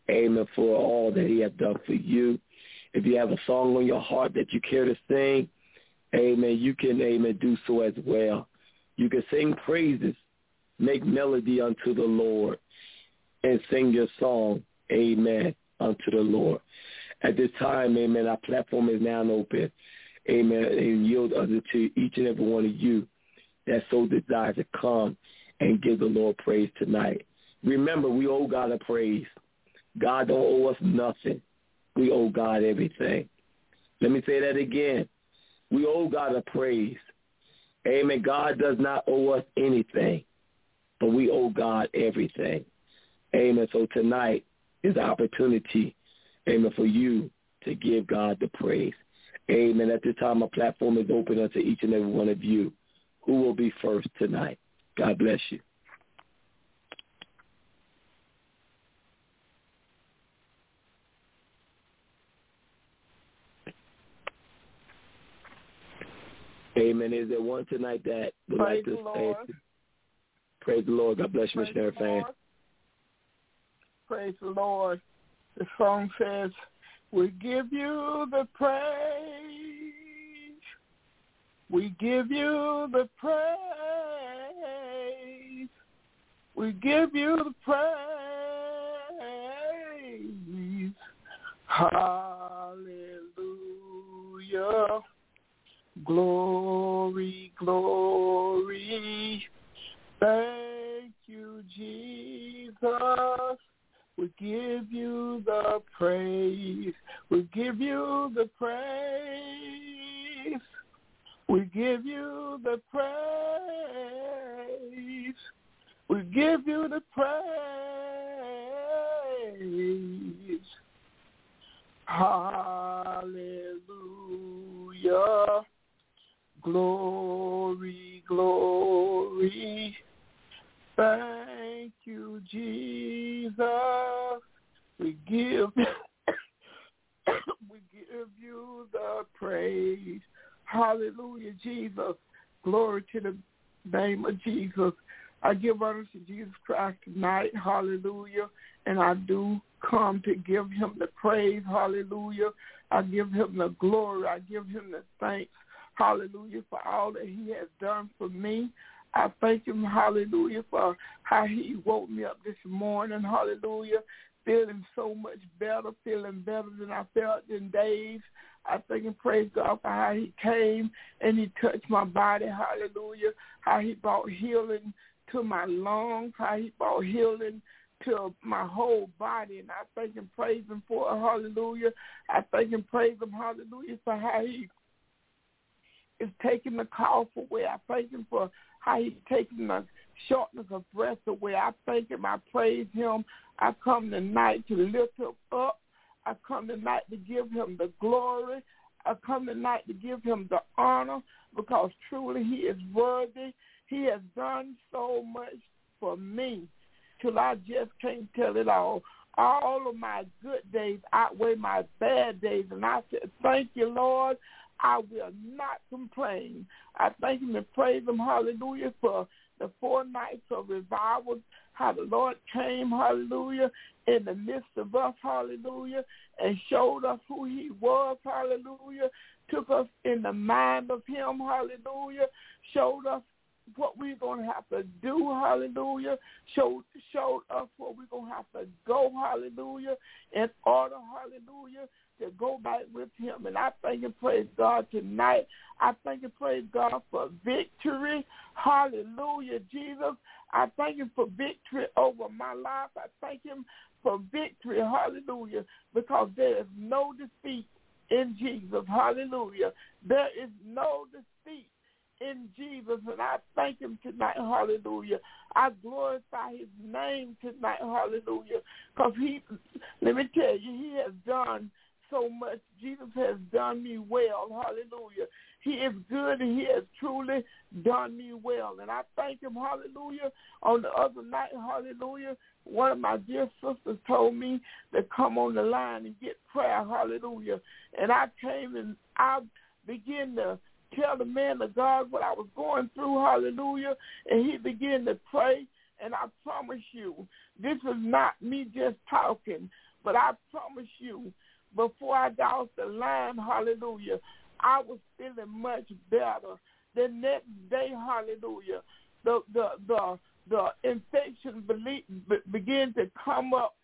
Speaker 2: amen, for all that he has done for you. If you have a song on your heart that you care to sing, amen, you can, amen, do so as well. You can sing praises, make melody unto the Lord, and sing your song, amen, unto the Lord. At this time, amen, our platform is now open, amen, and yield unto each and every one of you that so desire to come and give the Lord praise tonight. Remember, we owe God a praise. God don't owe us nothing. We owe God everything. Let me say that again. We owe God a praise. Amen. God does not owe us anything, but we owe God everything. Amen. So tonight is the opportunity, amen, for you to give God the praise. Amen. At this time, our platform is open unto each and every one of you. Who will be first tonight? God bless you. Amen. Is there one tonight that would like to say? Praise the Lord. God bless you, Missionary Fan.
Speaker 3: Praise the Lord. The song says, we give you the praise. We give you the praise. We give you the praise. Hallelujah. Glory, glory. Thank you, Jesus. We give you the praise. We give you the praise. We give you the praise. We give you the praise. Hallelujah. Glory, glory. Thank you, Jesus. We give you the praise. Hallelujah, Jesus. Glory to the name of Jesus. I give honor to Jesus Christ tonight. Hallelujah. And I do come to give him the praise. Hallelujah. I give him the glory. I give him the thanks. Hallelujah, for all that he has done for me. I thank him, hallelujah, for how he woke me up this morning, hallelujah, feeling so much better, feeling better than I felt in days. I thank and praise God for how he came and he touched my body, hallelujah, how he brought healing to my lungs, how he brought healing to my whole body, and I thank and praise him for it, hallelujah. I thank and praise him, hallelujah, for how he is taking the cough away. I thank him for how he's taking the shortness of breath away. I thank him. I praise him. I come tonight to lift him up. I come tonight to give him the glory. I come tonight to give him the honor because truly he is worthy. He has done so much for me till I just can't tell it all. All of my good days outweigh my bad days, and I said, thank you, Lord. I will not complain. I thank him and praise him, hallelujah, for the 4 nights of revival, how the Lord came, hallelujah, in the midst of us, hallelujah, and showed us who he was, hallelujah, took us in the mind of him, hallelujah, showed us what we're going to have to do, hallelujah, showed us where we're going to have to go, hallelujah, in order, hallelujah, to go back with him. And I thank and praise God tonight. I thank and praise God for victory. Hallelujah, Jesus. I thank him for victory over my life. I thank him for victory. Hallelujah. Because there is no defeat in Jesus. Hallelujah. There is no defeat in Jesus, and I thank him tonight, hallelujah. I glorify his name tonight, hallelujah, because let me tell you, he has done so much. Jesus has done me well, hallelujah. He is good, and he has truly done me well, and I thank him, hallelujah. On the other night, hallelujah, one of my dear sisters told me to come on the line and get prayer, hallelujah, and I came and I began to tell the man of God what I was going through, hallelujah, and he began to pray, and I promise you, this is not me just talking, But I promise you, before I got off the line, hallelujah, I was feeling much better. The next day, hallelujah, the infection began to come up.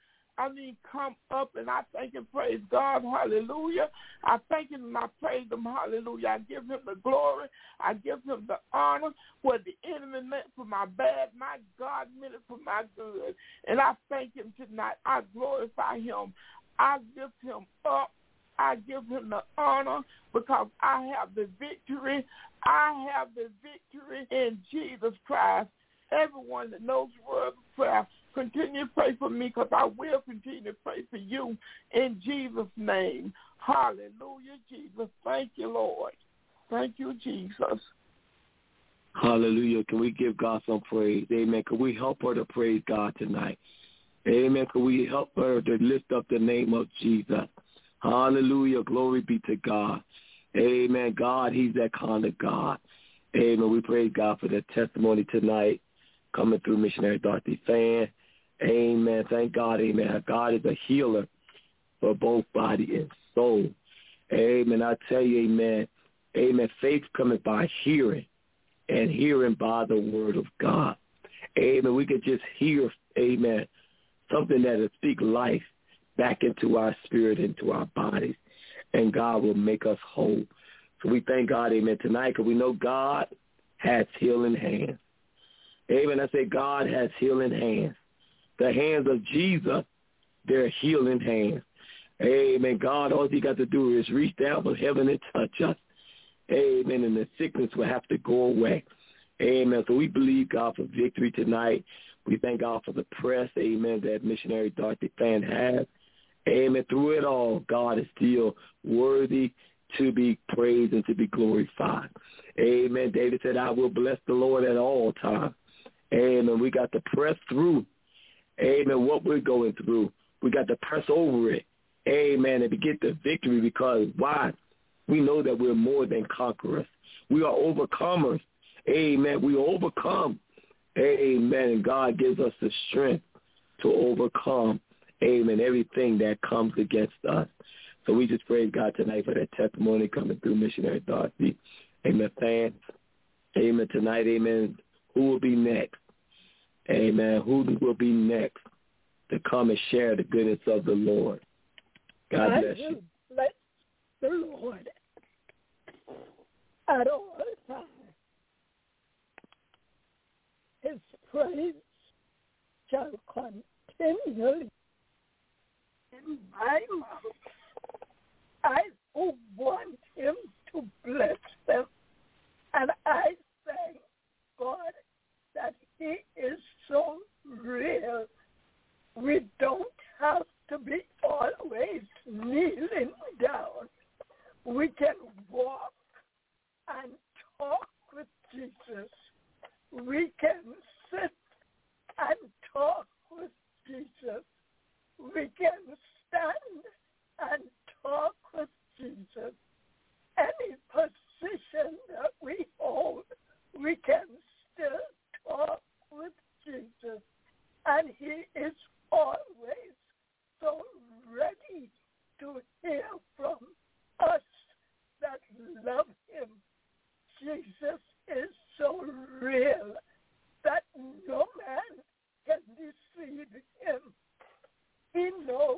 Speaker 3: Come up, and I thank and praise God, hallelujah. I thank Him and I praise Him, hallelujah. I give Him the glory. I give Him the honor. What the enemy meant for my bad, my God meant it for my good. And I thank Him tonight. I glorify Him. I lift Him up. I give Him the honor because I have the victory. I have the victory in Jesus Christ. Everyone that knows the word of prayer, continue to pray for me because I will continue to pray for you in Jesus' name. Hallelujah, Jesus. Thank you, Lord. Thank you, Jesus.
Speaker 2: Hallelujah. Can we give God some praise? Amen. Can we help her to praise God tonight? Amen. Can we help her to lift up the name of Jesus? Hallelujah. Glory be to God. Amen. God, He's that kind of God. Amen. We praise God for that testimony tonight coming through Missionary Dorothy Fan. Amen. Thank God. Amen. God is a healer for both body and soul. Amen. I tell you, amen. Amen. Faith coming by hearing and hearing by the word of God. Amen. We could just hear, amen, something that will speak life back into our spirit, into our bodies, and God will make us whole. So we thank God, amen, tonight because we know God has healing hands. Amen. I say God has healing hands. The hands of Jesus, they're healing hands. Amen. God, all He got to do is reach down from heaven and touch us. Amen. And the sickness will have to go away. Amen. So we believe God for victory tonight. We thank God for the press, amen, that Missionary Dorothy Fan has. Amen. Through it all, God is still worthy to be praised and to be glorified. Amen. David said, I will bless the Lord at all times. Amen. We got to press through. Amen. What we're going through, we got to press over it. Amen. And to get the victory because why? We know that we're more than conquerors. We are overcomers. Amen. We overcome. Amen. And God gives us the strength to overcome, amen, everything that comes against us. So we just praise God tonight for that testimony coming through Missionary Dorothy. Amen, fans. Amen, tonight, amen. Who will be next? Amen. Who will be next to come and share the goodness of the Lord? God bless you.
Speaker 1: Bless the Lord at all times. His praise shall continually in my mouth. I want Him to bless them. And I thank God that He is so real. We don't have to be always kneeling down. We can walk and talk with Jesus. We can sit and talk with Jesus. We can stand and talk with Jesus. Any position that we hold, we can still talk with Jesus. And He is always so ready to hear from us that love Him. Jesus is so real that no man can deceive Him. He knows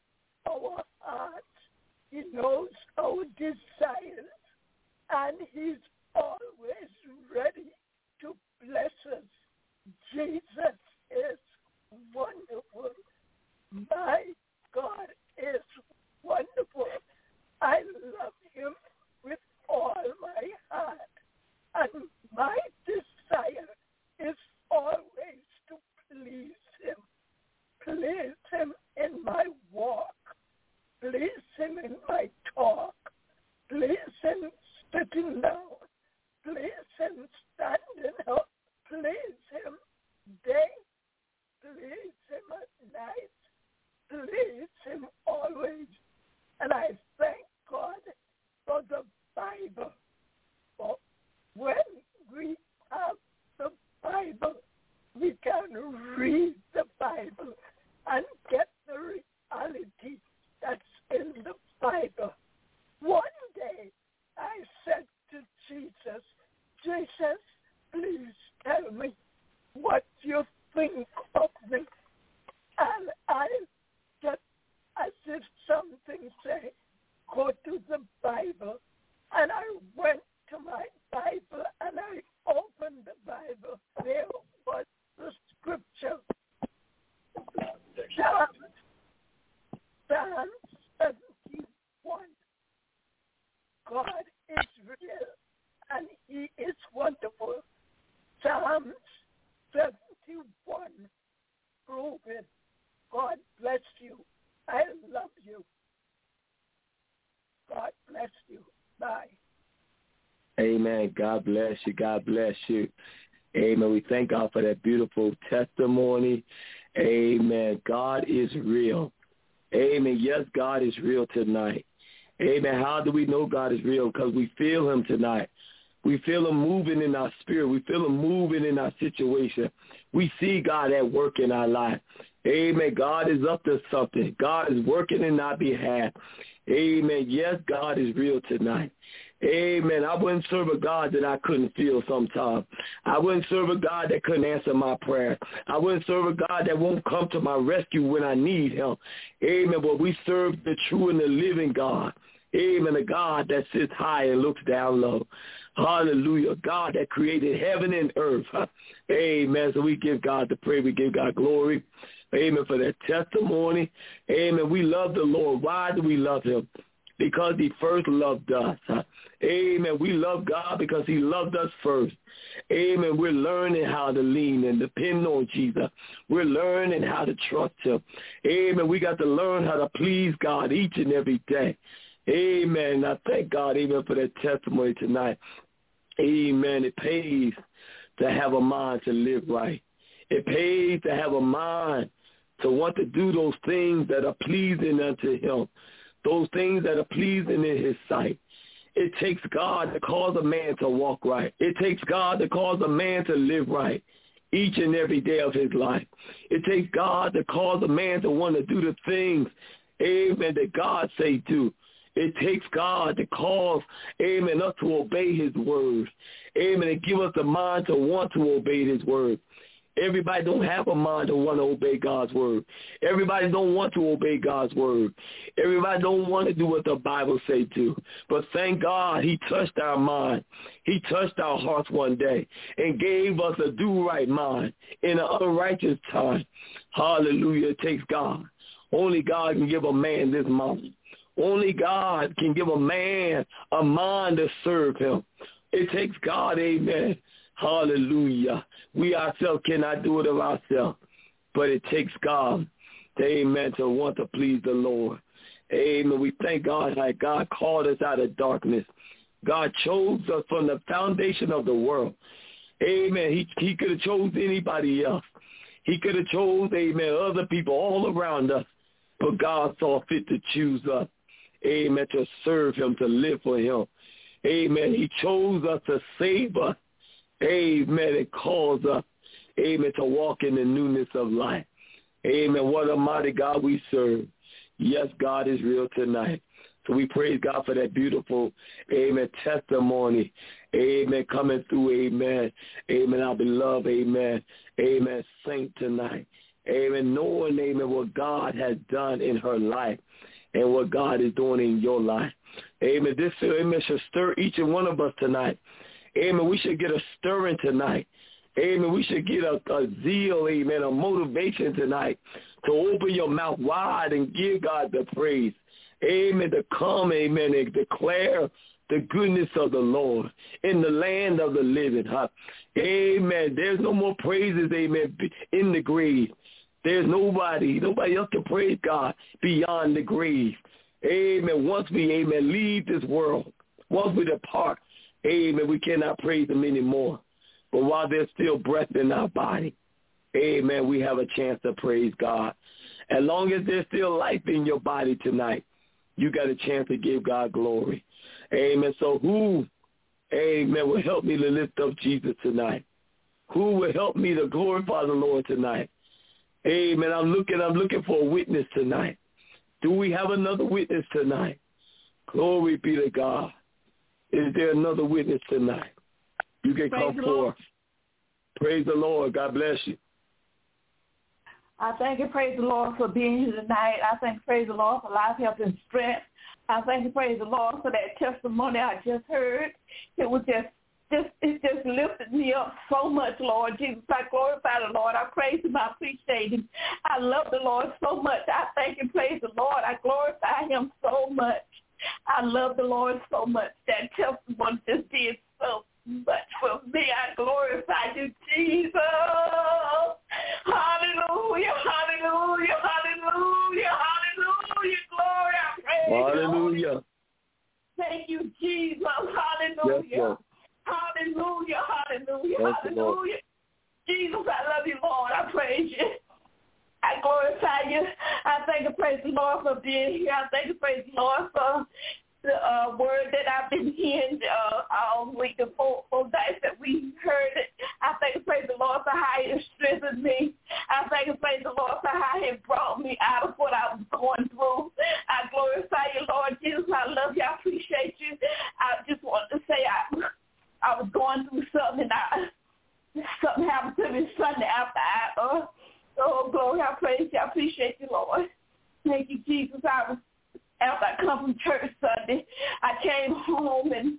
Speaker 1: our hearts. He knows our desires. And He's always ready to bless us. Jesus is wonderful. My God is wonderful. I love Him with all my heart. And my desire is always to please Him. Please Him in my walk. Please Him in my talk. Please Him sitting down. Please Him standing up. Please Him day. Please Him at night. Please Him always. And I thank God for the Bible. For when we have the Bible, we can read the Bible and get the reality
Speaker 4: Bible. One day I said to Jesus, Jesus, please tell me what you think of me. And I just, as if something said, go to the Bible. And I went to my Bible and I opened the Bible. There was the scripture. Psalm 71. God is real and he is wonderful. Psalms 71. Prove it. God bless you. I love you. God bless you. Bye.
Speaker 2: Amen. God bless you. God bless you. Amen. We thank God for that beautiful testimony. Amen. God is real. Amen. Yes, God is real tonight. Amen. How do we know God is real? Because we feel him tonight. We feel him moving in our spirit. We feel him moving in our situation. We see God at work in our life. Amen. God is up to something. God is working in our behalf. Amen. Yes, God is real tonight. Amen. I wouldn't serve a God that I couldn't feel sometimes. I wouldn't serve a God that couldn't answer my prayer. I wouldn't serve a God that won't come to my rescue when I need him. Amen. But we serve the true and the living God. Amen. A God that sits high and looks down low. Hallelujah. God that created heaven and earth. Amen. So we give God the praise. We give God glory. Amen. For that testimony. Amen. We love the Lord. Why do we love him? Because he first loved us. Amen. We love God because he loved us first. Amen. We're learning how to lean and depend on Jesus. We're learning how to trust him. Amen. We got to learn how to please God each and every day. Amen. I thank God even for that testimony tonight. Amen. It pays to have a mind to live right. It pays to have a mind to want to do those things that are pleasing unto him. Those things that are pleasing in his sight. It takes God to cause a man to walk right. It takes God to cause a man to live right each and every day of his life. It takes God to cause a man to want to do the things, amen, that God say do. It takes God to cause, amen, us to obey his word. Amen, and give us the mind to want to obey his word. Everybody don't have a mind to want to obey God's word. Everybody don't want to obey God's word. Everybody don't want to do what the Bible say to. But thank God he touched our mind. He touched our hearts one day and gave us a do-right mind in an unrighteous time. Hallelujah. It takes God. Only God can give a man this mind. Only God can give a man a mind to serve him. It takes God, amen. Hallelujah. We ourselves cannot do it of ourselves, but it takes God, amen, to want to please the Lord. Amen. We thank God that God called us out of darkness. God chose us from the foundation of the world. Amen. He could have chose anybody else. He could have chose, amen, other people all around us, but God saw fit to choose us, amen, to serve him, to live for him. Amen. He chose us to save us. Amen. It calls us, amen, to walk in the newness of life. Amen. What a mighty God we serve. Yes, God is real tonight. So we praise God for that beautiful, amen, testimony. Amen. Coming through, amen. Amen. Our beloved, amen. Amen. Saint tonight. Amen. Knowing, amen, what God has done in her life and what God is doing in your life. Amen. This, amen, should stir each and one of us tonight. Amen. We should get a stirring tonight. Amen. We should get a zeal, amen, a motivation tonight to open your mouth wide and give God the praise. Amen. To come, amen, and declare the goodness of the Lord in the land of the living. Amen. There's no more praises, amen, in the grave. There's nobody else to praise God beyond the grave. Amen. Once we, amen, leave this world, once we depart, amen, we cannot praise him anymore. But while there's still breath in our body, amen, we have a chance to praise God. As long as there's still life in your body tonight, you got a chance to give God glory. Amen. So who, amen, will help me to lift up Jesus tonight? Who will help me to glorify the Lord tonight? Amen. I'm looking for a witness tonight. Do we have another witness tonight? Glory be to God. Is there another witness tonight? You can come forth. Praise the Lord. God bless you.
Speaker 5: I thank and praise the Lord for being here tonight. I thank and praise the Lord for life, health, and strength. I thank and praise the Lord for that testimony I just heard. It was it just lifted me up so much, Lord Jesus. I glorify the Lord. I praise him. I appreciate him. I love the Lord so much. I thank and praise the Lord. I glorify him so much. I love the Lord so much. That testimony just did so much for me. I glorify you, Jesus. Hallelujah, hallelujah, hallelujah, hallelujah. Glory, I praise you.
Speaker 2: Hallelujah.
Speaker 5: Thank you, Jesus. Hallelujah.
Speaker 2: Yes,
Speaker 5: hallelujah, hallelujah,
Speaker 2: yes,
Speaker 5: hallelujah. Jesus, I love you, Lord. I praise you. I glorify you. I thank and praise the Lord for being here. I thank and praise the Lord for the word that I've been hearing all week, the four days that we heard it. I thank and praise the Lord for how he strengthened me. I thank and praise the Lord for how he brought me out of what I was going through. I glorify you, Lord Jesus. I love you. I appreciate you. I just wanted to say I was going through something, and something happened to me Sunday after oh, glory, I praise you. I appreciate you, Lord. Thank you, Jesus. After I come from church Sunday, I came home and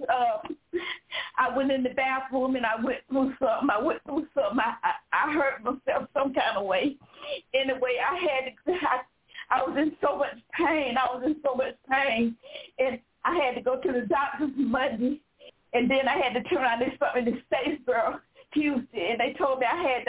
Speaker 5: I went in the bathroom and I went through something. I hurt myself some kind of way. Anyway, I was in so much pain. And I had to go to the doctor's Monday. And then I had to turn around. They sent me to Statesboro, Houston, and they told me I had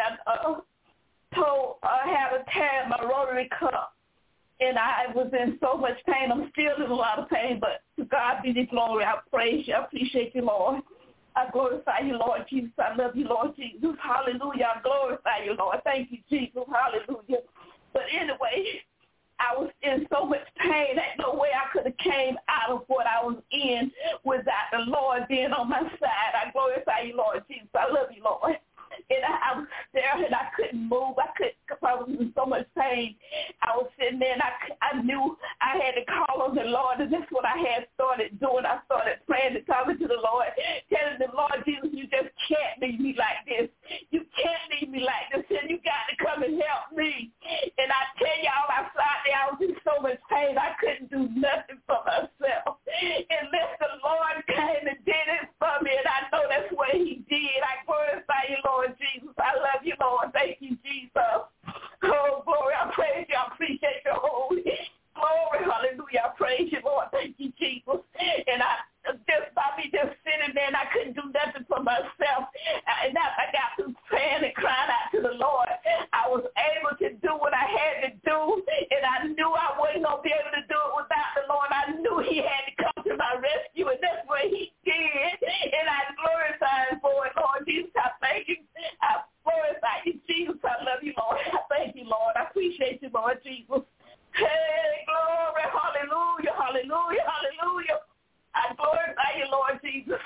Speaker 5: a tear in my rotary cup. And I was in so much pain. I'm still in a lot of pain, but to God be the glory. I praise you. I appreciate you, Lord. I glorify you, Lord Jesus. I love you, Lord Jesus. Hallelujah. I glorify you, Lord. Thank you, Jesus. Hallelujah. But anyway, I was in so much pain. Ain't no way I could have came out of what I was in without the Lord being on my side. I glorify you, Lord Jesus. I love you, Lord. And I was there and I couldn't move. Because I was in so much pain. I was sitting there and I knew I had to call on the Lord, and that's what I had started doing. I started praying and talking to the Lord, telling the Lord, Jesus, you just can't leave me like this. You can't leave me like this, and you got to come and help me. And I tell y'all, outside there, I was in so much pain, I couldn't do nothing for myself. Unless the Lord came and did it for me, and I know that's what he did. I glorify you, Lord Jesus. I love you, Lord. Thank you, Jesus. Oh, glory, I praise you. I appreciate your holy. Glory, hallelujah. I praise you, Lord. Thank you, Jesus. And by me just sitting there, and I couldn't do nothing for myself. And after I got through praying and crying out to the Lord, I was able to do what I had to do, and I knew I wasn't going to be able to do it without the Lord. I knew he had to come to my rescue, and that's what he did. And I glorify him for it, Lord Jesus. I thank you. I glorify you, Jesus. I love you, Lord. I thank you, Lord. I appreciate you, Lord Jesus. Hey, glory, hallelujah, hallelujah, hallelujah. I glorify you, Lord Jesus.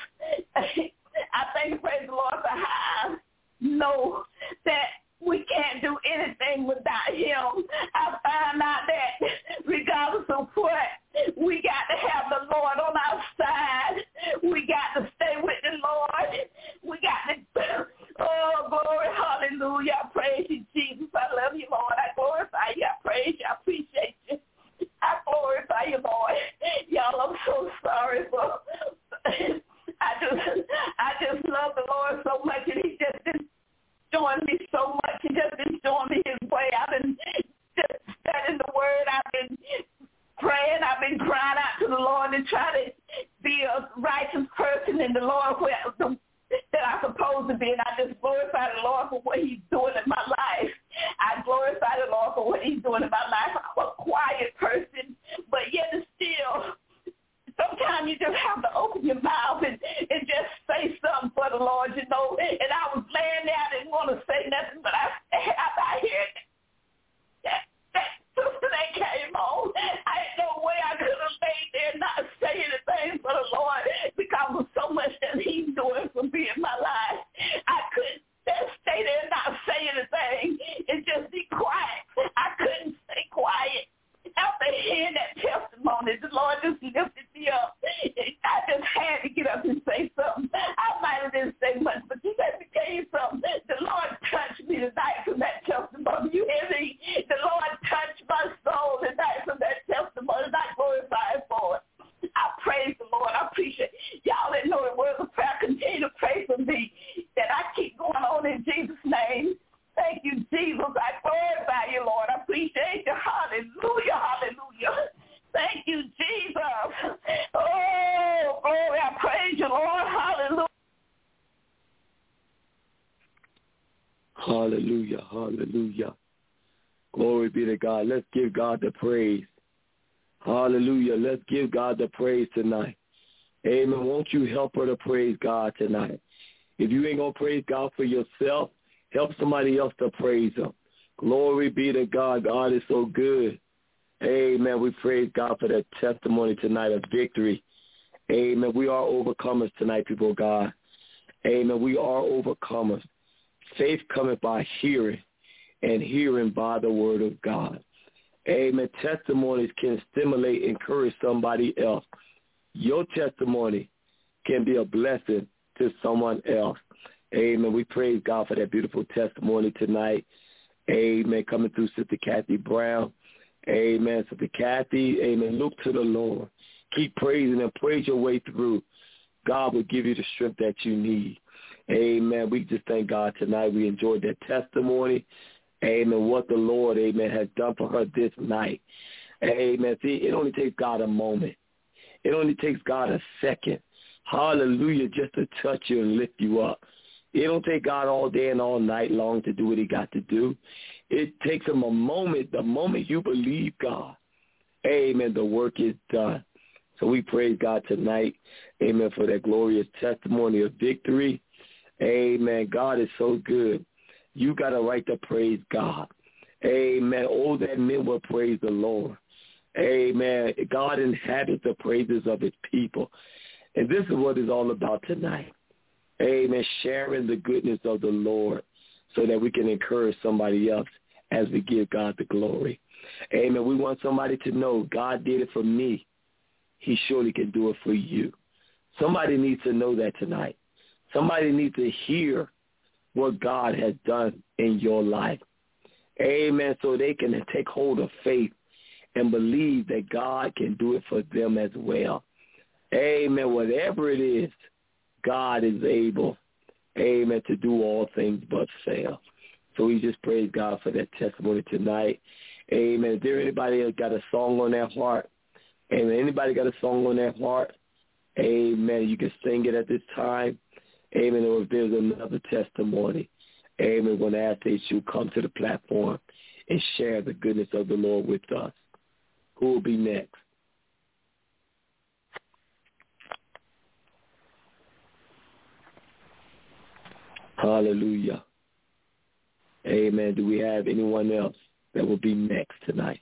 Speaker 5: I thank and praise the Lord for how I know that we can't do anything without him. I find out that regardless of what, we got to have the Lord on our side. We got to stay with the Lord. We got to, oh, glory, hallelujah. I praise you, Jesus. I love you, Lord. I glorify you. I praise you. I appreciate you. I glorify you, Lord. Y'all, I'm so sorry for, I just love the Lord so much, and he just been showing me so much. He just been showing me his way. I've been just studying the word. I've been praying. I've been crying out to the Lord and trying to be a righteous person in the Lord that I'm supposed to be. And I just glorify the Lord for what he's doing in my life. I glorify the Lord for what he's doing in my life. I'm a quiet person, but yet and still, sometimes you just have to open your mouth and just say something for the Lord, you know. And I was laying there, I didn't want to say nothing, but I heard that sister that came on. I had no way I could have laid there and not say anything for the Lord because of so much that he's doing for me in my life. I couldn't just stay there and not say anything and just be quiet. I couldn't stay quiet. After hearing that testimony and the Lord just lifted me up. I just had to get up and say something. I might have didn't say much, but you let me tell you something. The Lord touched me tonight from that testimony. You hear me? The Lord touched my soul tonight from that testimony, and I glorify Him for it. I praise the Lord. I appreciate it. Y'all that know the words of prayer, continue to pray for me that I keep going on in Jesus' name. Thank you, Jesus. I glorify you, Lord. I appreciate you. Hallelujah, hallelujah. Thank you, Jesus. Oh, glory, I praise you, Lord. Hallelujah.
Speaker 2: Hallelujah, hallelujah. Glory be to God. Let's give God the praise. Hallelujah. Let's give God the praise tonight. Amen. Won't you help her to praise God tonight? If you ain't going to praise God for yourself, help somebody else to praise Him. Glory be to God. God is so good. Amen. We praise God for that testimony tonight of victory. Amen. We are overcomers tonight, people of God. Amen. We are overcomers. Faith cometh by hearing, and hearing by the word of God. Amen. Testimonies can stimulate, encourage somebody else. Your testimony can be a blessing to someone else. Amen. We praise God for that beautiful testimony tonight. Amen. Coming through Sister Kathy Brown. Amen. Sister Kathy, amen. Look to the Lord. Keep praising and praise your way through. God will give you the strength that you need. Amen. We just thank God tonight. We enjoyed that testimony. Amen. What the Lord, amen, has done for her this night. Amen. See, it only takes God a moment. It only takes God a second. Hallelujah, just to touch you and lift you up. It don't take God all day and all night long to do what He got to do. It takes Him a moment. The moment you believe God, amen, the work is done. So we praise God tonight, amen, for that glorious testimony of victory. Amen. God is so good. You got a right to praise God. Amen. Oh, that men will praise the Lord. Amen. God inhabits the praises of His people. And this is what it's all about tonight. Amen. Sharing the goodness of the Lord so that we can encourage somebody else as we give God the glory. Amen. We want somebody to know God did it for me. He surely can do it for you. Somebody needs to know that tonight. Somebody needs to hear what God has done in your life. Amen. So they can take hold of faith and believe that God can do it for them as well. Amen. Whatever it is, God is able, amen, to do all things but fail. So we just praise God for that testimony tonight. Amen. Is there anybody that got a song on their heart? Amen. Anybody got a song on their heart? Amen. You can sing it at this time. Amen. Or if there's another testimony, amen, we're going to ask that you come to the platform and share the goodness of the Lord with us. Who will be next? Hallelujah. Amen. Do we have anyone else that will be next tonight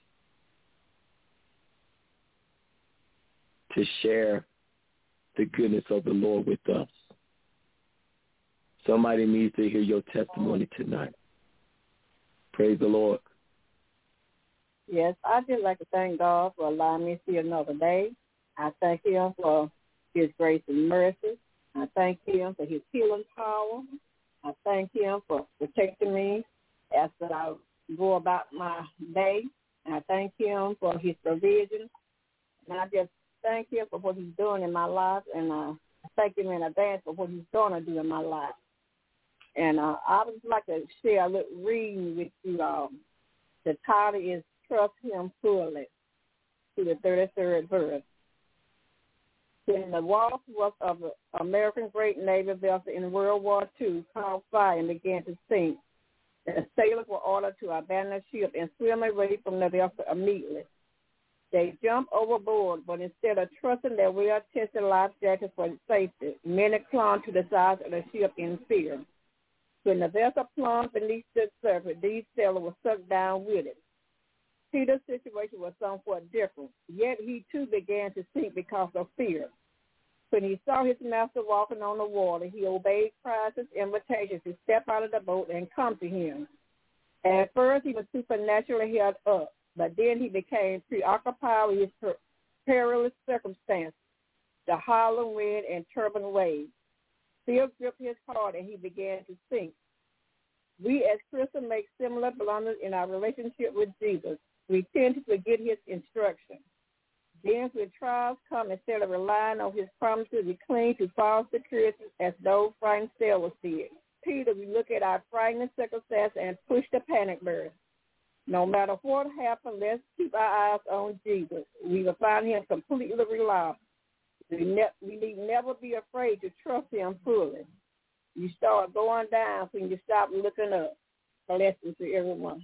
Speaker 2: to share the goodness of the Lord with us? Somebody needs to hear your testimony tonight. Praise the Lord.
Speaker 1: Yes, I'd just like to thank God for allowing me to see another day. I thank Him for His grace and mercy. I thank Him for His healing power. I thank Him for protecting me as I go about my day. And I thank Him for His provision. And I just thank Him for what He's doing in my life. And I thank Him in advance for what He's going to do in my life. And I would like to share a little reading with you all. The title is Trust Him Fully, to the 33rd verse. When the Walrus was of the American great Navy vessel in World War II caught fire and began to sink, the sailors were ordered to abandon the ship and swim away from the vessel immediately. They jumped overboard, but instead of trusting their well-tested life jackets for safety, many clung to the sides of the ship in fear. When the vessel plunged beneath the surface, these sailors were sucked down with it. Peter's situation was somewhat different, yet he too began to sink because of fear. When he saw his master walking on the water, he obeyed Christ's invitation to step out of the boat and come to him. At first, he was supernaturally held up, but then he became preoccupied with his perilous circumstances, the howling wind and turbulent waves. Fear gripped his heart, and he began to sink. We as Christians make similar blunders in our relationship with Jesus. We tend to forget his instruction. Then when trials come, instead of relying on his promises, we cling to false security as those frightened sailors did. Peter, we look at our frightening circumstances and push the panic button. No matter what happens, let's keep our eyes on Jesus. We will find him completely reliable. We need never be afraid to trust him fully. You start going down when you stop looking up. Blessings to everyone.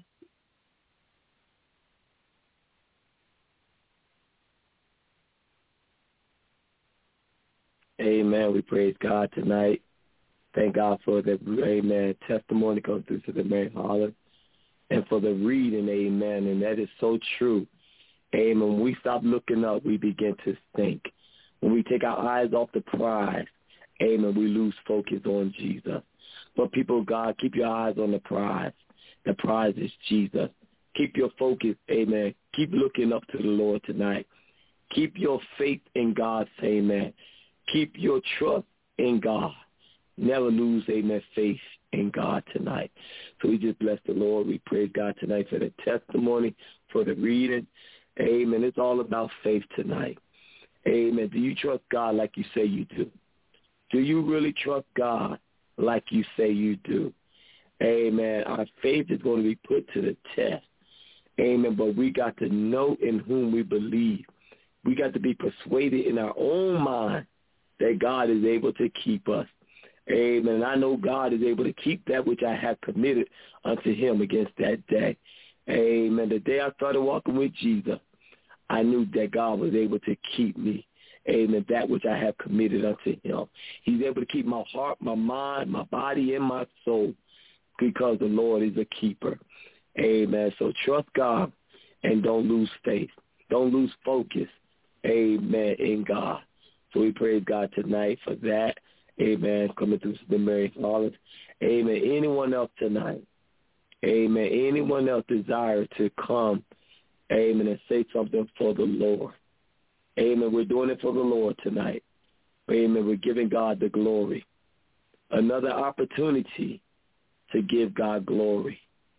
Speaker 2: Amen. We praise God tonight. Thank God for the, amen, testimony comes through to the Mary Holland. And for the reading, amen. And that is so true. Amen. When we stop looking up, we begin to think. When we take our eyes off the prize, amen, we lose focus on Jesus. But people of God, keep your eyes on the prize. The prize is Jesus. Keep your focus, amen. Keep looking up to the Lord tonight. Keep your faith in God, amen. Keep your trust in God. Never lose, amen, faith in God tonight. So we just bless the Lord. We praise God tonight for the testimony, for the reading. Amen. It's all about faith tonight. Amen. Do you trust God like you say you do? Do you really trust God like you say you do? Amen. Our faith is going to be put to the test. Amen. But we got to know in whom we believe. We got to be persuaded in our own mind that God is able to keep us. Amen. I know God is able to keep that which I have committed unto him against that day. Amen. The day I started walking with Jesus, I knew that God was able to keep me. Amen. That which I have committed unto him. He's able to keep my heart, my mind, my body, and my soul because the Lord is a keeper. Amen. So trust God and don't lose faith. Don't lose focus. Amen. In God. So we praise God tonight for that. Amen. Coming through the Mary Holland. Amen. Anyone else tonight? Amen. Anyone else desire to come? Amen. And say something for the Lord. Amen. We're doing it for the Lord tonight. Amen. We're giving God the glory. Another opportunity to give God glory.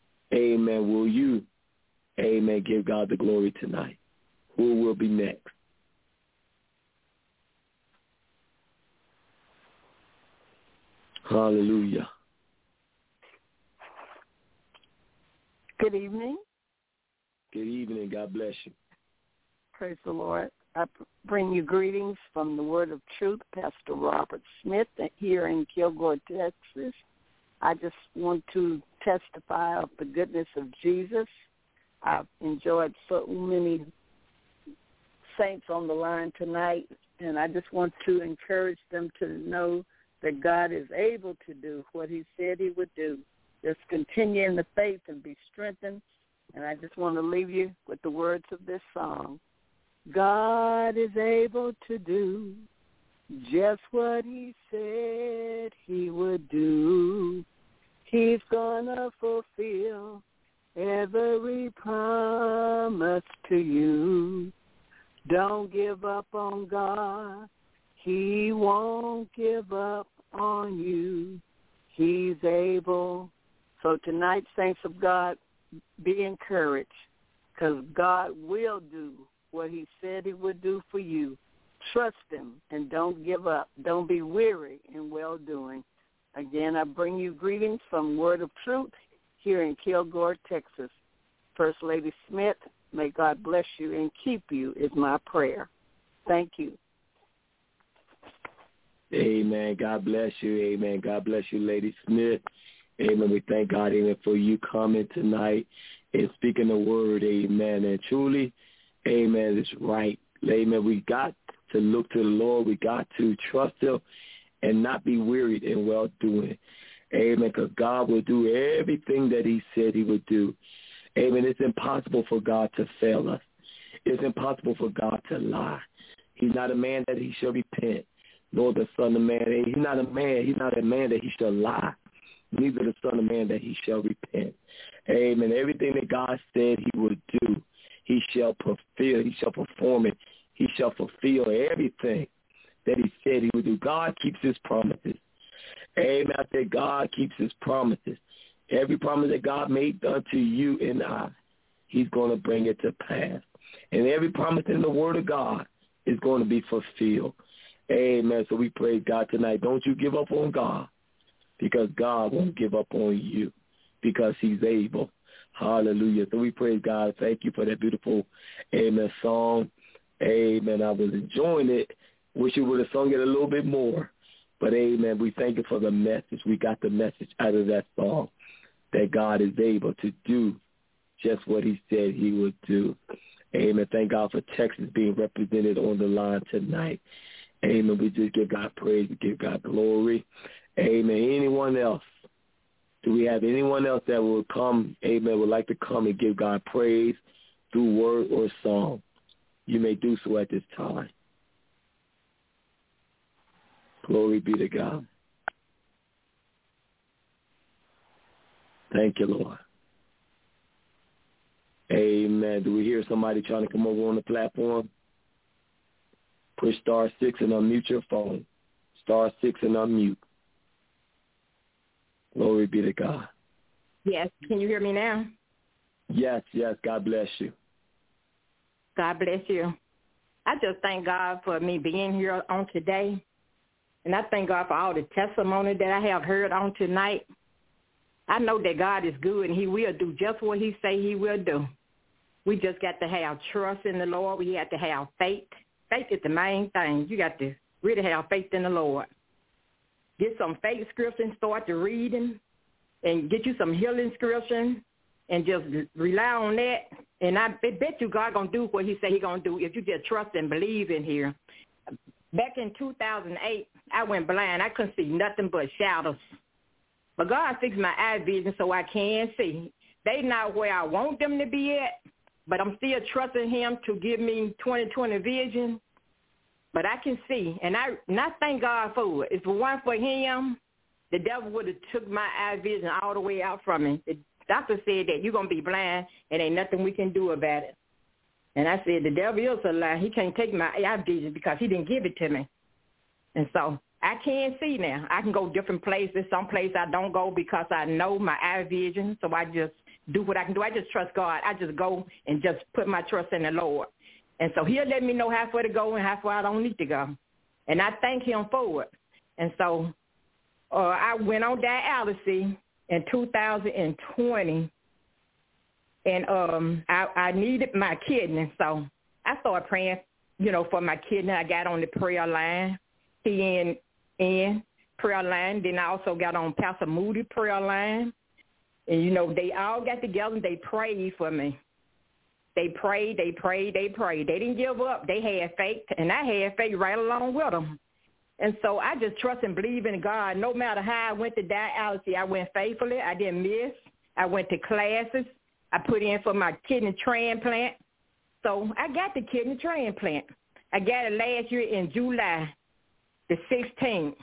Speaker 2: Amen. Will you, amen, give God the glory tonight? Who will be next? Hallelujah.
Speaker 4: Good evening.
Speaker 2: Good evening. God bless you.
Speaker 4: Praise the Lord. I bring you greetings from the Word of Truth, Pastor Robert Smith, here in Kilgore, Texas. I just want to testify of the goodness of Jesus. I've enjoyed so many saints on the line tonight, and I just want to encourage them to know that God is able to do what he said he would do. Just continue in the faith and be strengthened. And I just want to leave you with the words of this song. God is able to do just what he said he would do. He's going to fulfill every promise to you. Don't give up on God. He won't give up on you. He's able. So tonight, saints of God, be encouraged because God will do what he said he would do for you. Trust him and don't give up. Don't be weary in well-doing. Again, I bring you greetings from Word of Truth here in Kilgore, Texas. First Lady Smith, may God bless you and keep you is my prayer. Thank you.
Speaker 2: Amen. God bless you. Amen. God bless you, Lady Smith. Amen. We thank God, amen, for you coming tonight and speaking the word. Amen. And truly, amen, it's right. Amen. We got to look to the Lord. We got to trust him and not be wearied in well-doing. Amen. Because God will do everything that he said he would do. Amen. It's impossible for God to fail us. It's impossible for God to lie. He's not a man that he shall repent. Nor the Son of Man. He's not a man. He's not a man that he shall lie. Neither the Son of Man that he shall repent. Amen. Everything that God said he would do, he shall fulfill. He shall perform it he shall fulfill everything that he said he would do. God keeps his promises. Amen. I said God keeps his promises. Every promise that God made unto you and I, he's going to bring it to pass. And every promise in the word of God is going to be fulfilled. Amen. So we praise God tonight. Don't you give up on God, because God won't give up on you, because he's able. Hallelujah. So we praise God. Thank you for that beautiful, amen, song. Amen. I was enjoying it. Wish you would have sung it a little bit more. But, amen, we thank you for the message. We got the message out of that song, that God is able to do just what he said he would do. Amen. Thank God for Texas being represented on the line tonight. Amen. We just give God praise. We give God glory. Amen. Anyone else? Do we have anyone else that will come, amen, would like to come and give God praise through word or song? You may do so at this time. Glory be to God. Thank you, Lord. Amen. Do we hear somebody trying to come over on the platform? Push *6 and unmute your phone. *6 and unmute. Glory be to God.
Speaker 6: Yes. Can you hear me now?
Speaker 2: Yes. God bless you.
Speaker 6: God bless you. I just thank God for me being here on today. And I thank God for all the testimony that I have heard on tonight. I know that God is good and he will do just what he say he will do. We just got to have trust in the Lord. We have to have faith. Faith is the main thing. You got to really have faith in the Lord. Get some faith scripture and start to reading, and get you some healing scripture and just rely on that. And I bet you God going to do what he say he going to do if you just trust and believe in here. Back in 2008, I went blind. I couldn't see nothing but shadows. But God fixed my eye vision so I can see. They not where I want them to be at, but I'm still trusting him to give me 20/20 vision. But I can see, and I thank God for it. If it weren't for him, the devil would have took my eye vision all the way out from me. The doctor said that you're going to be blind and ain't nothing we can do about it. And I said, the devil is a lie. He can't take my eye vision because he didn't give it to me. And so I can see now. I can go different places. Some places I don't go because I know my eye vision, so I just do what I can do. I just trust God. I just go and just put my trust in the Lord. And so he'll let me know how far to go and how far I don't need to go. And I thank him for it. And so I went on dialysis in 2020, and I needed my kidney. So I started praying, for my kidney. I got on the prayer line, TNN prayer line. Then I also got on Pastor Moody prayer line. And, they all got together and they prayed for me. They prayed. They didn't give up. They had faith, and I had faith right along with them. And so I just trust and believe in God. No matter how I went to dialysis, I went faithfully. I didn't miss. I went to classes. I put in for my kidney transplant. So I got the kidney transplant. I got it last year in July the 16th,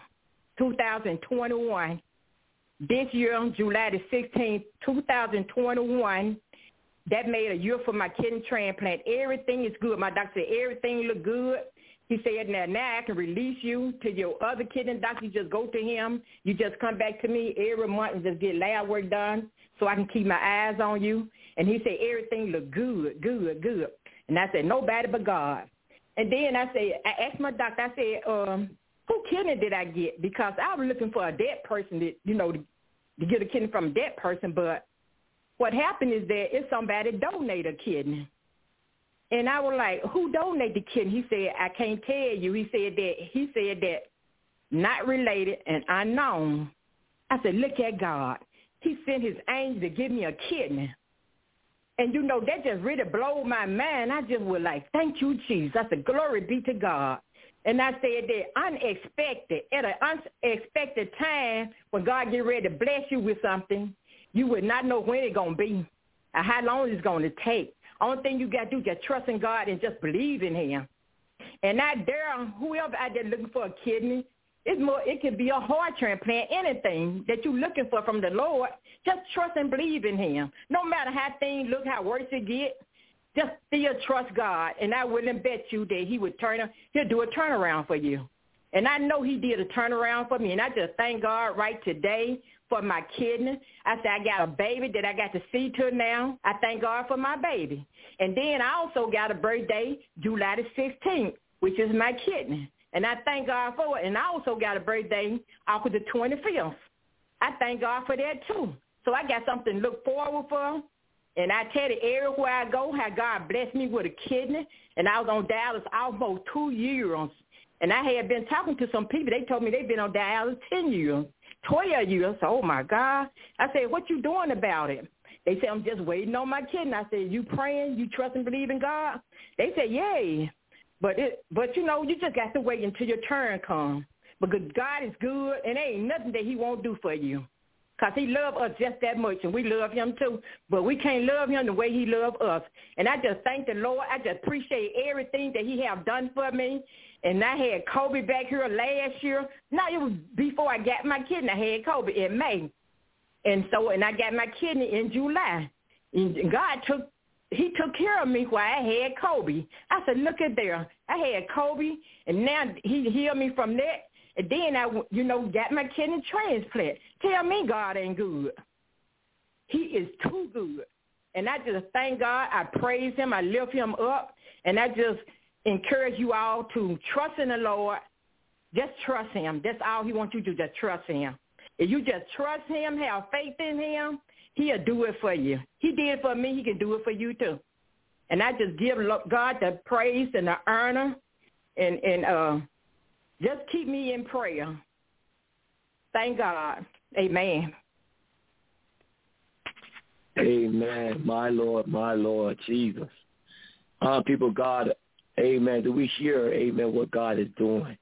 Speaker 6: 2021. This year, on July the 16th, 2021, that made a year for my kidney transplant. Everything is good. My doctor said everything look good. He said, now I can release you to your other kidney doctor. You just go to him. You just come back to me every month and just get lab work done so I can keep my eyes on you. And he said everything look good. And I said, nobody but God. And then I asked my doctor, I said, who kidney did I get? Because I was looking for a dead person to get a kidney from a dead person, but what happened is that it's somebody donate a kidney. And I was like, who donated the kidney? He said, I can't tell you. He said that not related and unknown. I said, look at God. He sent his angel to give me a kidney. And, that just really blew my mind. I just was like, thank you, Jesus. I said, glory be to God. And I said that at an unexpected time, when God get ready to bless you with something, you would not know when it's going to be or how long it's going to take. Only thing you got to do is just trust in God and just believe in him. And out there, whoever out there looking for a kidney, it could be a heart transplant, anything that you're looking for from the Lord, just trust and believe in him. No matter how things look, how worse it get, just still trust God, and I wouldn't bet you that he'll do a turnaround for you. And I know he did a turnaround for me, and I just thank God right today for my kidney. I said I got a baby that I got to see to now. I thank God for my baby. And then I also got a birthday July the 16th, which is my kidney. And I thank God for it. And I also got a birthday August the 25th. I thank God for that too. So I got something to look forward for. And I tell you, everywhere I go, how God blessed me with a kidney. And I was on dialysis almost 2 years. And I had been talking to some people. They told me they've been on dialysis 10 years, 12 years. So, oh, my God. I said, what you doing about it? They said, I'm just waiting on my kidney. I said, you praying? You trust and believe in God? They said, yeah. But you know, you just got to wait until your turn comes. Because God is good, and there ain't nothing that he won't do for you. Because he loves us just that much, and we love him too. But we can't love him the way he loves us. And I just thank the Lord. I just appreciate everything that he have done for me. And I had Kobe back here last year. No, it was before I got my kidney. I had Kobe in May. And I got my kidney in July. And God took care of me while I had Kobe. I said, look at there. I had Kobe, and now he healed me from that. And then I, got my kidney transplant. Tell me God ain't good. He is too good. And I just thank God. I praise him. I lift him up. And I just encourage you all to trust in the Lord. Just trust him. That's all he wants you to do, just trust him. If you just trust him, have faith in him, he'll do it for you. He did it for me. He can do it for you too. And I just give God the praise and the honor, and just keep me in prayer. Thank God. Amen.
Speaker 2: Amen. My Lord, Jesus. People of God, amen. Do we hear, amen, what God is doing?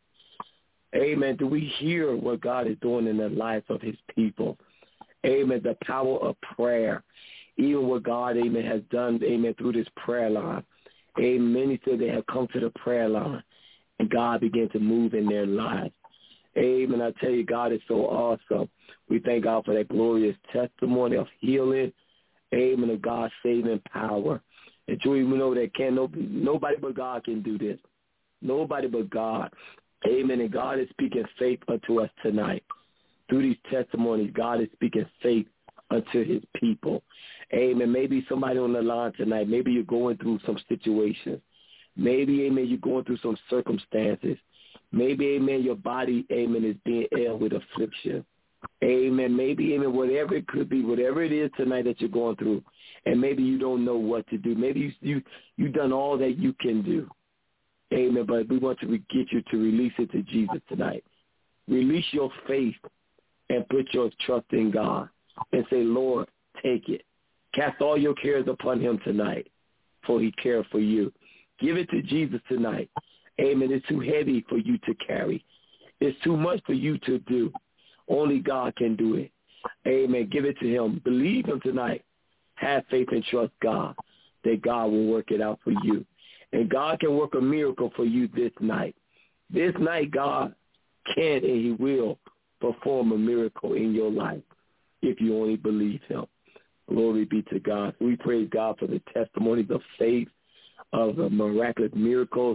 Speaker 2: Amen. Do we hear what God is doing in the life of his people? Amen. The power of prayer. Even what God, amen, has done, amen, through this prayer line. Amen. Many said they have come to the prayer line, and God began to move in their lives. Amen. I tell you, God is so awesome. We thank God for that glorious testimony of healing. Amen. Of God's saving power. And truly, we know that nobody but God can do this. Nobody but God. Amen. And God is speaking faith unto us tonight. Through these testimonies, God is speaking faith unto his people. Amen. Maybe somebody on the line tonight, maybe you're going through some situations. Maybe, amen, you're going through some circumstances. Maybe, amen, your body, amen, is being ill with affliction. Amen. Maybe, amen, whatever it could be, whatever it is tonight that you're going through, and maybe you don't know what to do. Maybe you've done all that you can do. Amen. But we want to get you to release it to Jesus tonight. Release your faith and put your trust in God and say, Lord, take it. Cast all your cares upon him tonight, for he cares for you. Give it to Jesus tonight. Amen. It's too heavy for you to carry. It's too much for you to do. Only God can do it. Amen. Give it to him. Believe him tonight. Have faith and trust God that God will work it out for you. And God can work a miracle for you this night. This night, God can and he will perform a miracle in your life if you only believe him. Glory be to God. We praise God for the testimonies of faith, of the miraculous miracles.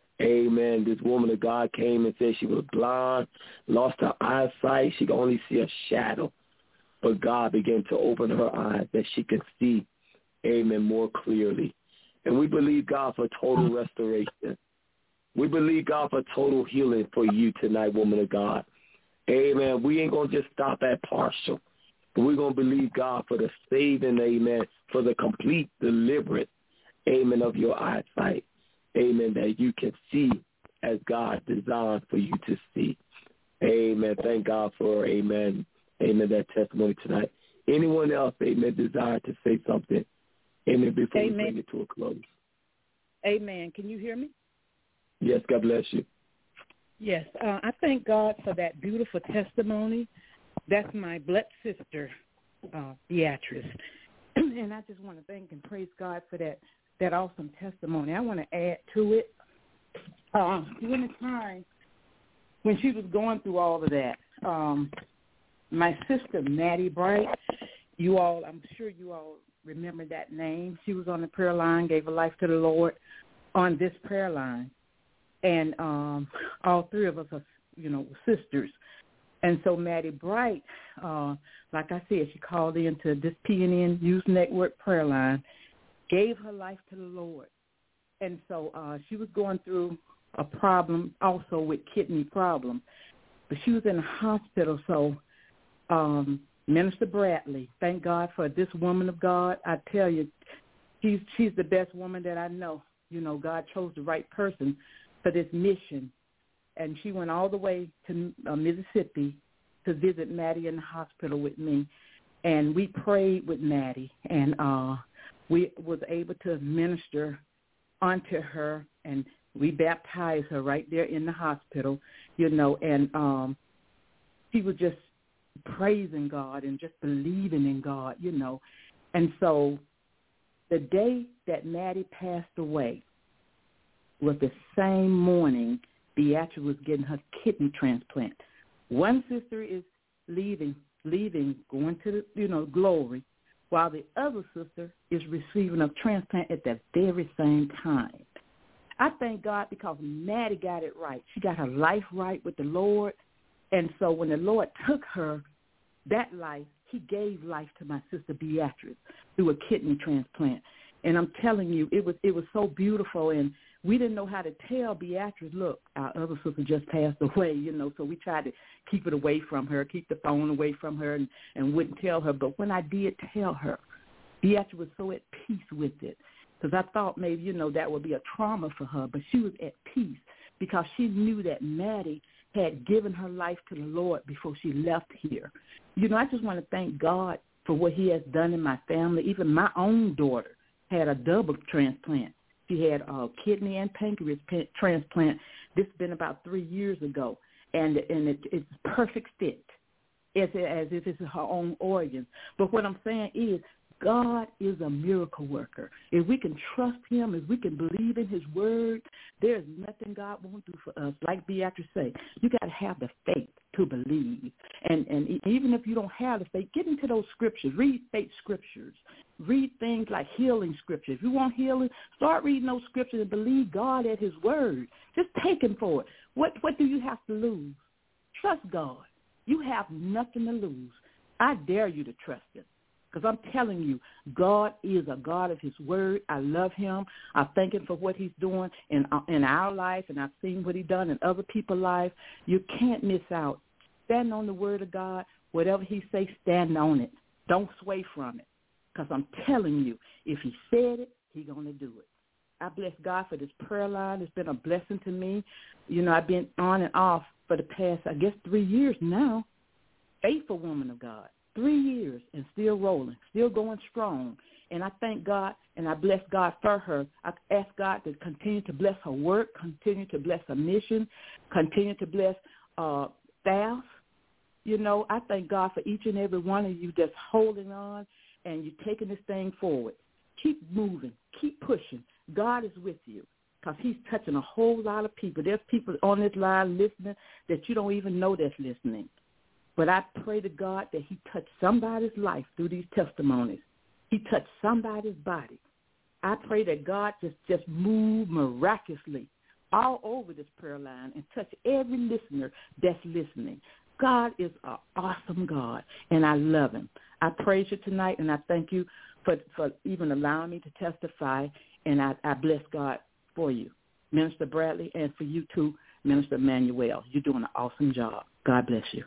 Speaker 2: Amen. This woman of God came and said she was blind, lost her eyesight. She could only see a shadow. But God began to open her eyes that she could see, amen, more clearly. And we believe God for total restoration. We believe God for total healing for you tonight, woman of God. Amen. We ain't going to just stop at partial. But we're going to believe God for the saving, amen, for the complete deliverance, amen, of your eyesight. Amen, that you can see as God designed for you to see. Amen. Thank God for, amen, that testimony tonight. Anyone else, amen, desire to say something? Amen, before we bring it to a close.
Speaker 7: Amen. Can you hear me?
Speaker 2: Yes, God bless you.
Speaker 7: Yes, I thank God for that beautiful testimony. That's my blood sister, Beatrice. And I just want to thank and praise God for that awesome testimony. I want to add to it. During the time when she was going through all of that, my sister, Maddie Bright, I'm sure you all remember that name. She was on the prayer line, gave her life to the Lord on this prayer line. And all three of us are, sisters. And so Maddie Bright, like I said, she called into this PNN Youth Network prayer line, gave her life to the Lord. And so she was going through a problem also with kidney problem. But she was in a hospital. So Minister Bradley, thank God for this woman of God. I tell you, she's the best woman that I know. God chose the right person for this mission. And she went all the way to Mississippi to visit Maddie in the hospital with me. And we prayed with Maddie, and we was able to minister onto her, and we baptized her right there in the hospital, and she was just praising God and just believing in God, And so the day that Maddie passed away was the same morning Beatrice was getting her kidney transplant. One sister is leaving, going to the, glory, while the other sister is receiving a transplant at the very same time. I thank God because Maddie got it right. She got her life right with the Lord. And so when the Lord took her, that life, he gave life to my sister Beatrice through a kidney transplant. And I'm telling you, it was so beautiful. And we didn't know how to tell Beatrice, look, our other sister just passed away, so we tried to keep it away from her, keep the phone away from her and wouldn't tell her. But when I did tell her, Beatrice was so at peace with it because I thought maybe, that would be a trauma for her. But she was at peace because she knew that Maddie had given her life to the Lord before she left here. I just want to thank God for what he has done in my family. Even my own daughter had a double transplant. She had a kidney and pancreas transplant. This has been about 3 years ago, and it's perfect fit, as if it's her own organ. But what I'm saying is God is a miracle worker. If we can trust him, if we can believe in his word, there's nothing God won't do for us. Like Beatrice said, you got to have the faith to believe. And even if you don't have the faith, get into those scriptures. Read faith scriptures. Read things like healing scriptures. If you want healing, start reading those scriptures and believe God at his word. Just take him for it. What do you have to lose? Trust God. You have nothing to lose. I dare you to trust him. Because I'm telling you, God is a God of his word. I love him. I thank him for what he's doing in our life, and I've seen what he's done in other people's life. You can't miss out. Stand on the word of God. Whatever he says, stand on it. Don't sway from it. Because I'm telling you, if he said it, he's going to do it. I bless God for this prayer line. It's been a blessing to me. I've been on and off for the past, 3 years now. Faithful woman of God. 3 years and still rolling, still going strong. And I thank God and I bless God for her. I ask God to continue to bless her work, continue to bless her mission, continue to bless staff. I thank God for each and every one of you just holding on and you're taking this thing forward. Keep moving. Keep pushing. God is with you because he's touching a whole lot of people. There's people on this line listening that you don't even know that's listening. But I pray to God that he touched somebody's life through these testimonies. He touched somebody's body. I pray that God just move miraculously all over this prayer line and touch every listener that's listening. God is an awesome God, and I love him. I praise you tonight, and I thank you for even allowing me to testify, and I bless God for you, Minister Bradley, and for you too, Minister Emmanuel. You're doing an awesome job. God bless you.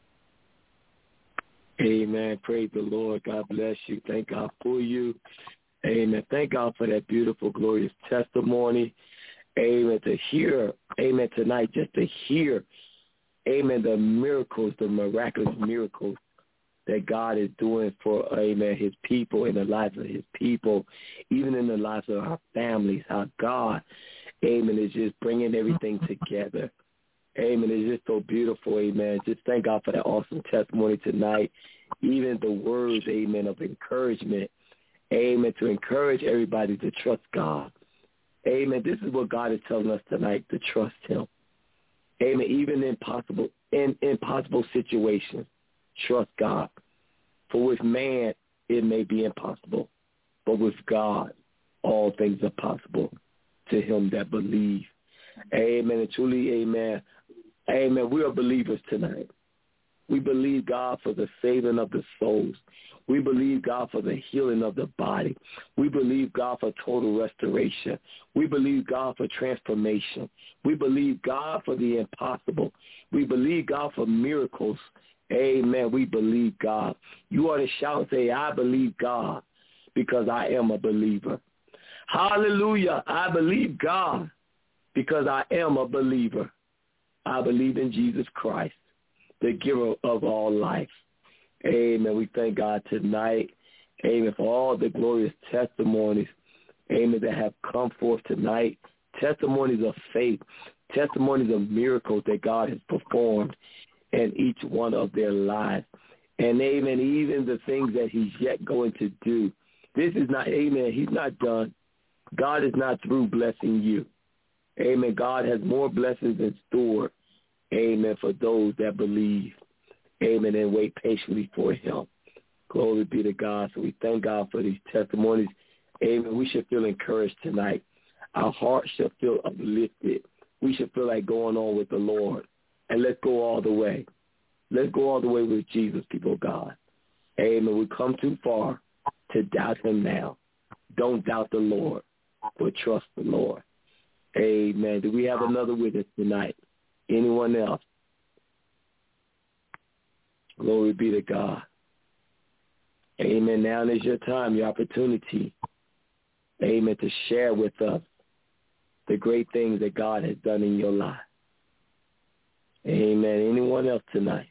Speaker 2: Amen. Praise the Lord. God bless you. Thank God for you. Amen. Thank God for that beautiful, glorious testimony. Amen. To hear, amen, tonight, just to hear, amen, the miracles, the miraculous miracles that God is doing for, amen, his people, in the lives of his people, even in the lives of our families, how God, amen, is just bringing everything together. Amen. It's just so beautiful, amen. Just thank God for that awesome testimony tonight. Even the words, amen, of encouragement, amen, to encourage everybody to trust God. Amen. This is what God is telling us tonight, to trust him. Amen. Even in impossible situations, trust God. For with man, it may be impossible, But with God, all things are possible to him that believe. Amen. And truly, amen. Amen. We are believers tonight. We believe God for the saving of the souls. We believe God for the healing of the body. We believe God for total restoration. We believe God for transformation. We believe God for the impossible. We believe God for miracles. Amen. We believe God. You ought to shout and say, I believe God because I am a believer. Hallelujah. I believe God because I am a believer. I believe in Jesus Christ, the giver of all life. Amen. We thank God tonight. Amen. For all the glorious testimonies, amen, that have come forth tonight. Testimonies of faith, testimonies of miracles that God has performed in each one of their lives. And amen, even the things that he's yet going to do. This is not, amen, he's not done. God is not through blessing you. Amen. God has more blessings in store. Amen. For those that believe. Amen. And wait patiently for him. Glory be to God. So we thank God for these testimonies. Amen. We should feel encouraged tonight. Our hearts should feel uplifted. We should feel like going on with the Lord. And let's go all the way. Let's go all the way with Jesus, people of God. Amen. We've come too far to doubt him now. Don't doubt the Lord, but trust the Lord. Amen. Do we have another witness tonight? Anyone else? Glory be to God. Amen. Now is your time, your opportunity. Amen. To share with us the great things that God has done in your life. Amen. Anyone else tonight?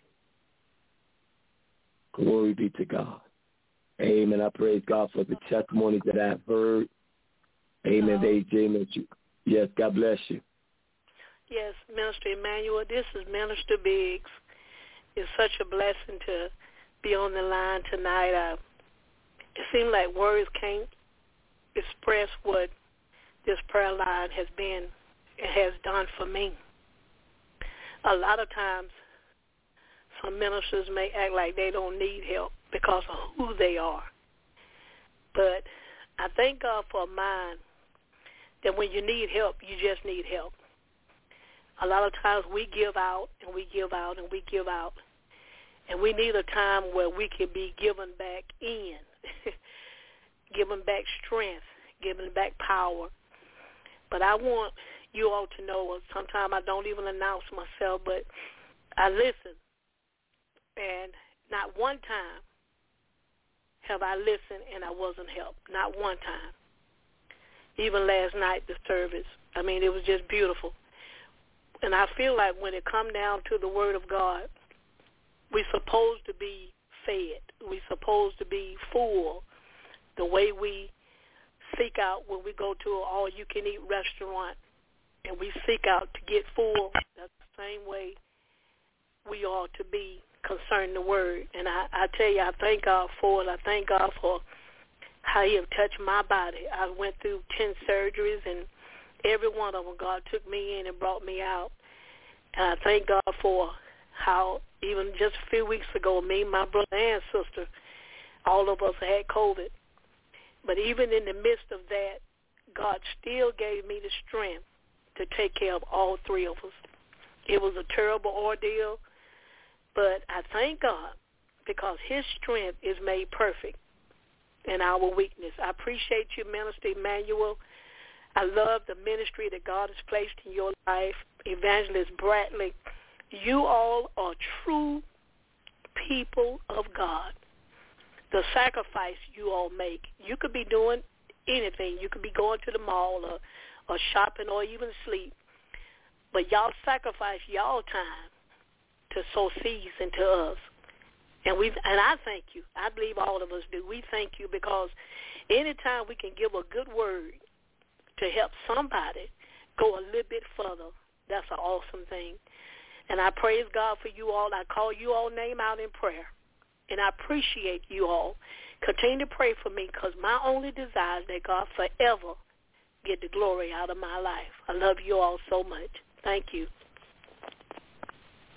Speaker 2: Glory be to God. Amen. I praise God for the testimonies that I've heard. Amen. Amen. Yes, God bless you.
Speaker 8: Yes, Minister Emmanuel, this is Minister Biggs. It's such a blessing to be on the line tonight. It seems like words can't express what this prayer line has been and has done for me. A lot of times, some ministers may act like they don't need help because of who they are. But I thank God for a mind that when you need help, you just need help. A lot of times we give out and we give out and we give out. And we need a time where we can be given back in, given back strength, given back power. But I want you all to know, sometimes I don't even announce myself, but I listen. And not one time have I listened and I wasn't helped. Not one time. Even last night, the service, it was just beautiful. And I feel like when it come down to the Word of God, we're supposed to be fed. We're supposed to be full the way we seek out when we go to an all-you-can-eat restaurant and we seek out to get full. That's the same way we ought to be concerning the Word. And I tell you, I thank God for it. I thank God for how he have touched my body. I went through 10 surgeries, and every one of them, God took me in and brought me out. And I thank God for how even just a few weeks ago, me, my brother and sister, all of us had COVID. But even in the midst of that, God still gave me the strength to take care of all three of us. It was a terrible ordeal, but I thank God because his strength is made perfect in our weakness. I appreciate you, Minister Emmanuel. I love the ministry that God has placed in your life. Evangelist Bradley, you all are true people of God. The sacrifice you all make, you could be doing anything. You could be going to the mall or shopping or even sleep. But y'all sacrifice y'all time to sow seeds into us. And I thank you. I believe all of us do. We thank you because anytime we can give a good word to help somebody go a little bit further, that's an awesome thing. And I praise God for you all. I call you all name out in prayer. And I appreciate you all. Continue to pray for me because my only desire is that God forever get the glory out of my life. I love you all so much. Thank you.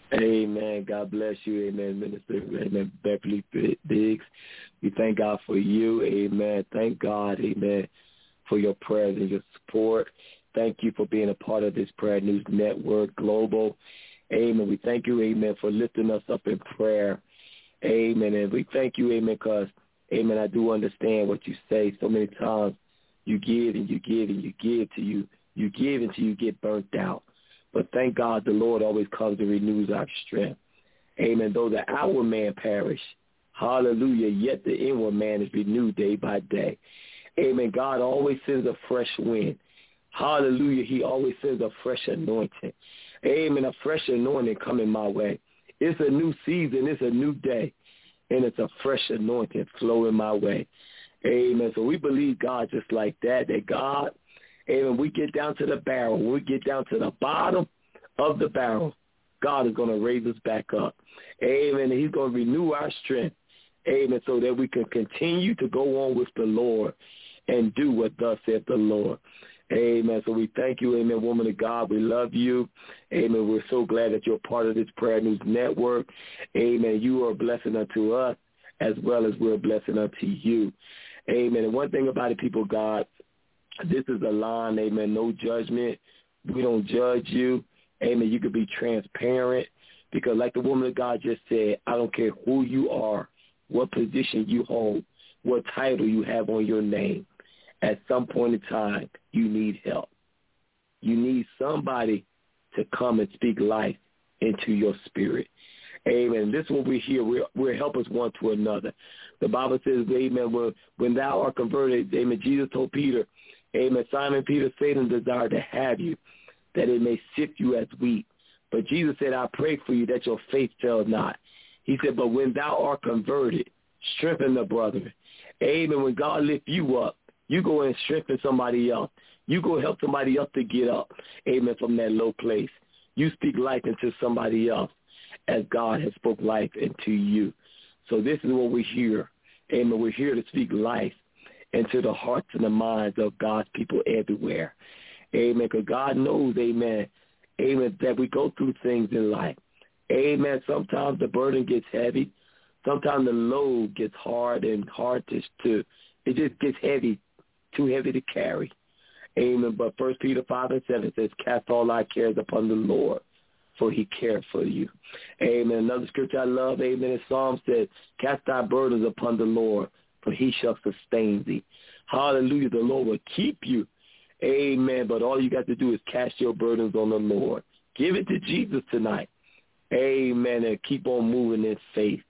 Speaker 2: Amen. God bless you. Amen, Minister. Amen, Beverly Biggs. We thank God for you. Amen. Thank God, amen, for your prayers and your support. Thank you for being a part of this Prayer News Network Global. Amen. We thank you, amen, for lifting us up in prayer. Amen. And we thank you, amen, because, amen, I do understand what you say. So many times you give and you give and you give till you give until you get burnt out. But thank God the Lord always comes and renews our strength. Amen. Though the outward man perish, hallelujah, yet the inward man is renewed day by day. Amen. God always sends a fresh wind. Hallelujah. He always sends a fresh anointing. Amen. A fresh anointing coming my way. It's a new season. It's a new day. And it's a fresh anointing flowing my way. Amen. So we believe God just like that God, amen, we get down to the barrel. When we get down to the bottom of the barrel, God is going to raise us back up. Amen. And he's going to renew our strength. Amen. So that we can continue to go on with the Lord and do what thus saith the Lord. Amen. So we thank you, amen, woman of God. We love you. Amen. We're so glad that you're part of this Prayer News Network. Amen. You are a blessing unto us as well as we're a blessing unto you. Amen. And one thing about it, people of God, this is a line, amen, no judgment. We don't judge you. Amen. You can be transparent because like the woman of God just said, I don't care who you are, what position you hold, what title you have on your name. At some point in time, you need help. You need somebody to come and speak life into your spirit. Amen. This is what we're here. We're helpers one to another. The Bible says, amen, when thou art converted, amen, Jesus told Peter, amen, Simon Peter, Satan desired to have you, that it may sift you as wheat. But Jesus said, I pray for you that your faith fail not. He said, but when thou art converted, strengthen the brethren. Amen. When God lift you up, you go and strengthen somebody else. You go help somebody else to get up, amen, from that low place. You speak life into somebody else as God has spoke life into you. So this is what we're here. Amen. We're here to speak life into the hearts and the minds of God's people everywhere. Amen. Because God knows, amen, that we go through things in life. Amen. Sometimes the burden gets heavy. Sometimes the load gets hard and hard to it just gets heavy, too heavy to carry. Amen. But 1 Peter 5:7 says, cast all thy cares upon the Lord, for he cared for you. Amen. Another scripture I love, amen, in Psalm says, cast thy burdens upon the Lord, for he shall sustain thee. Hallelujah. The Lord will keep you. Amen. But all you got to do is cast your burdens on the Lord. Give it to Jesus tonight. Amen. And keep on moving in faith.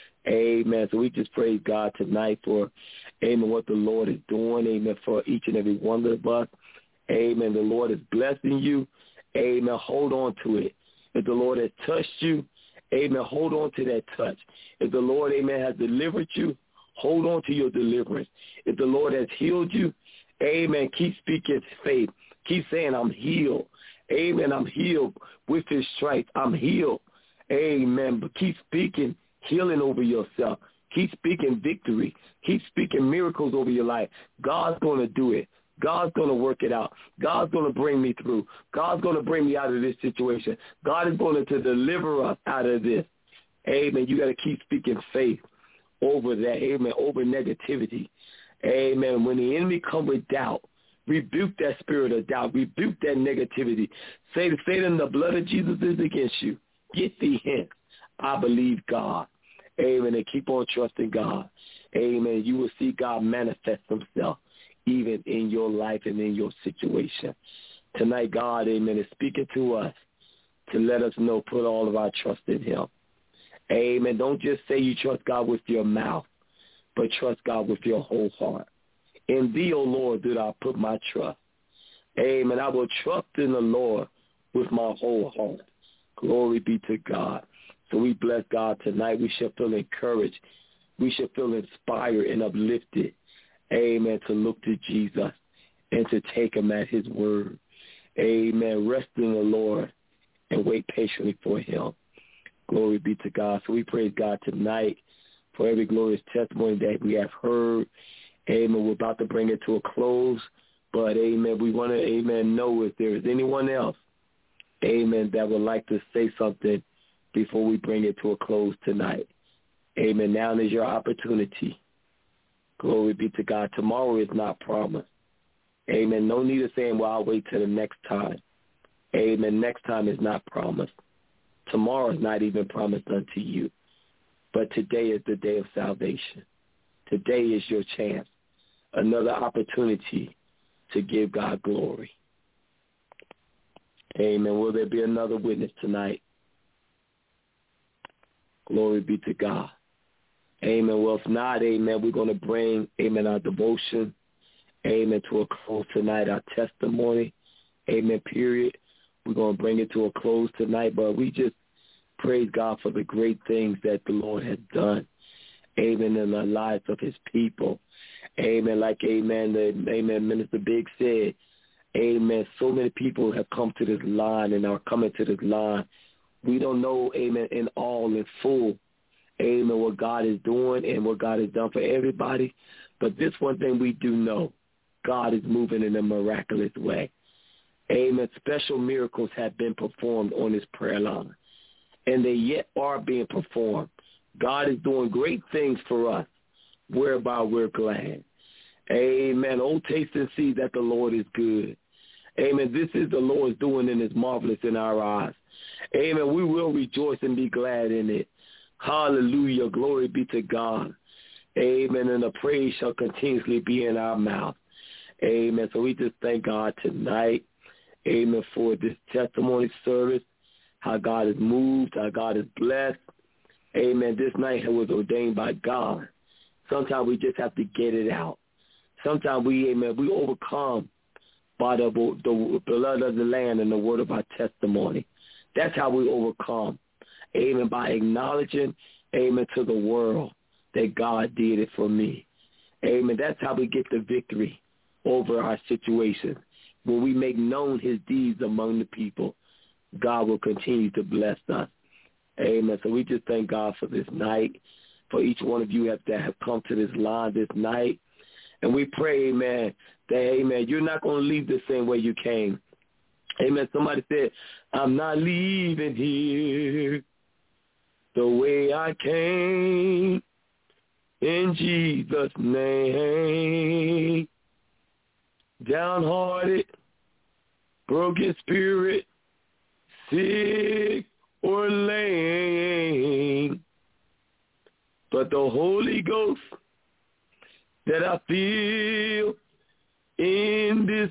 Speaker 2: Amen. So we just praise God tonight for, amen, what the Lord is doing. Amen. For each and every one of us. Amen. The Lord is blessing you. Amen. Hold on to it. If the Lord has touched you, amen, hold on to that touch. If the Lord, amen, has delivered you, hold on to your deliverance. If the Lord has healed you, amen, keep speaking faith. Keep saying, I'm healed. Amen, I'm healed with his stripes. I'm healed. Amen. But keep speaking healing over yourself. Keep speaking victory. Keep speaking miracles over your life. God's going to do it. God's going to work it out. God's going to bring me through. God's going to bring me out of this situation. God is going to deliver us out of this. Amen. You got to keep speaking faith over that. Amen. Over negativity. Amen. When the enemy comes with doubt, rebuke that spirit of doubt. Rebuke that negativity. Say to Satan, the blood of Jesus is against you. Get thee hence. I believe God. Amen. And keep on trusting God. Amen. You will see God manifest himself even in your life and in your situation. Tonight, God, amen, is speaking to us to let us know, put all of our trust in him. Amen. Don't just say you trust God with your mouth, but trust God with your whole heart. In thee, O Lord, did I put my trust. Amen. I will trust in the Lord with my whole heart. Glory be to God. So we bless God tonight. We shall feel encouraged. We shall feel inspired and uplifted. Amen. To look to Jesus and to take him at his word. Amen. Rest in the Lord and wait patiently for him. Glory be to God. So we praise God tonight for every glorious testimony that we have heard. Amen. We're about to bring it to a close. But, amen, we want to, amen, know if there is anyone else, amen, that would like to say something before we bring it to a close tonight. Amen. Now is your opportunity. Glory be to God. Tomorrow is not promised. Amen. No need of saying, well, I'll wait till the next time. Amen. Next time is not promised. Tomorrow is not even promised unto you. But today is the day of salvation. Today is your chance. Another opportunity to give God glory. Amen. Will there be another witness tonight? Glory be to God. Amen. Well, if not, amen, we're going to bring, amen, our devotion, amen, to a close tonight, our testimony, amen, period. We're going to bring it to a close tonight, but we just praise God for the great things that the Lord has done, amen, in the lives of his people. Amen. Like, amen, Minister Biggs said, amen, so many people have come to this line and are coming to this line. We don't know, amen, in all, in full, amen, what God is doing and what God has done for everybody. But this one thing we do know, God is moving in a miraculous way. Amen. Special miracles have been performed on this prayer line, and they yet are being performed. God is doing great things for us, whereby we're glad. Amen. Oh, taste and see that the Lord is good. Amen. This is the Lord's doing, and it's marvelous in our eyes. Amen. We will rejoice and be glad in it. Hallelujah. Glory be to God. Amen. And the praise shall continuously be in our mouth. Amen. So we just thank God tonight. Amen. For this testimony service, how God has moved, how God has blessed. Amen. This night was ordained by God. Sometimes we just have to get it out. Sometimes we overcome by the blood of the Lamb and the word of our testimony. That's how we overcome. Amen. By acknowledging, amen, to the world that God did it for me. Amen. That's how we get the victory over our situation. When we make known his deeds among the people, God will continue to bless us. Amen. So we just thank God for this night, for each one of you that have come to this line this night. And we pray, amen, that, amen, you're not going to leave the same way you came. Amen. Somebody said, I'm not leaving here the way I came, in Jesus' name. Downhearted, broken spirit, sick or lame, but the Holy Ghost that I feel in this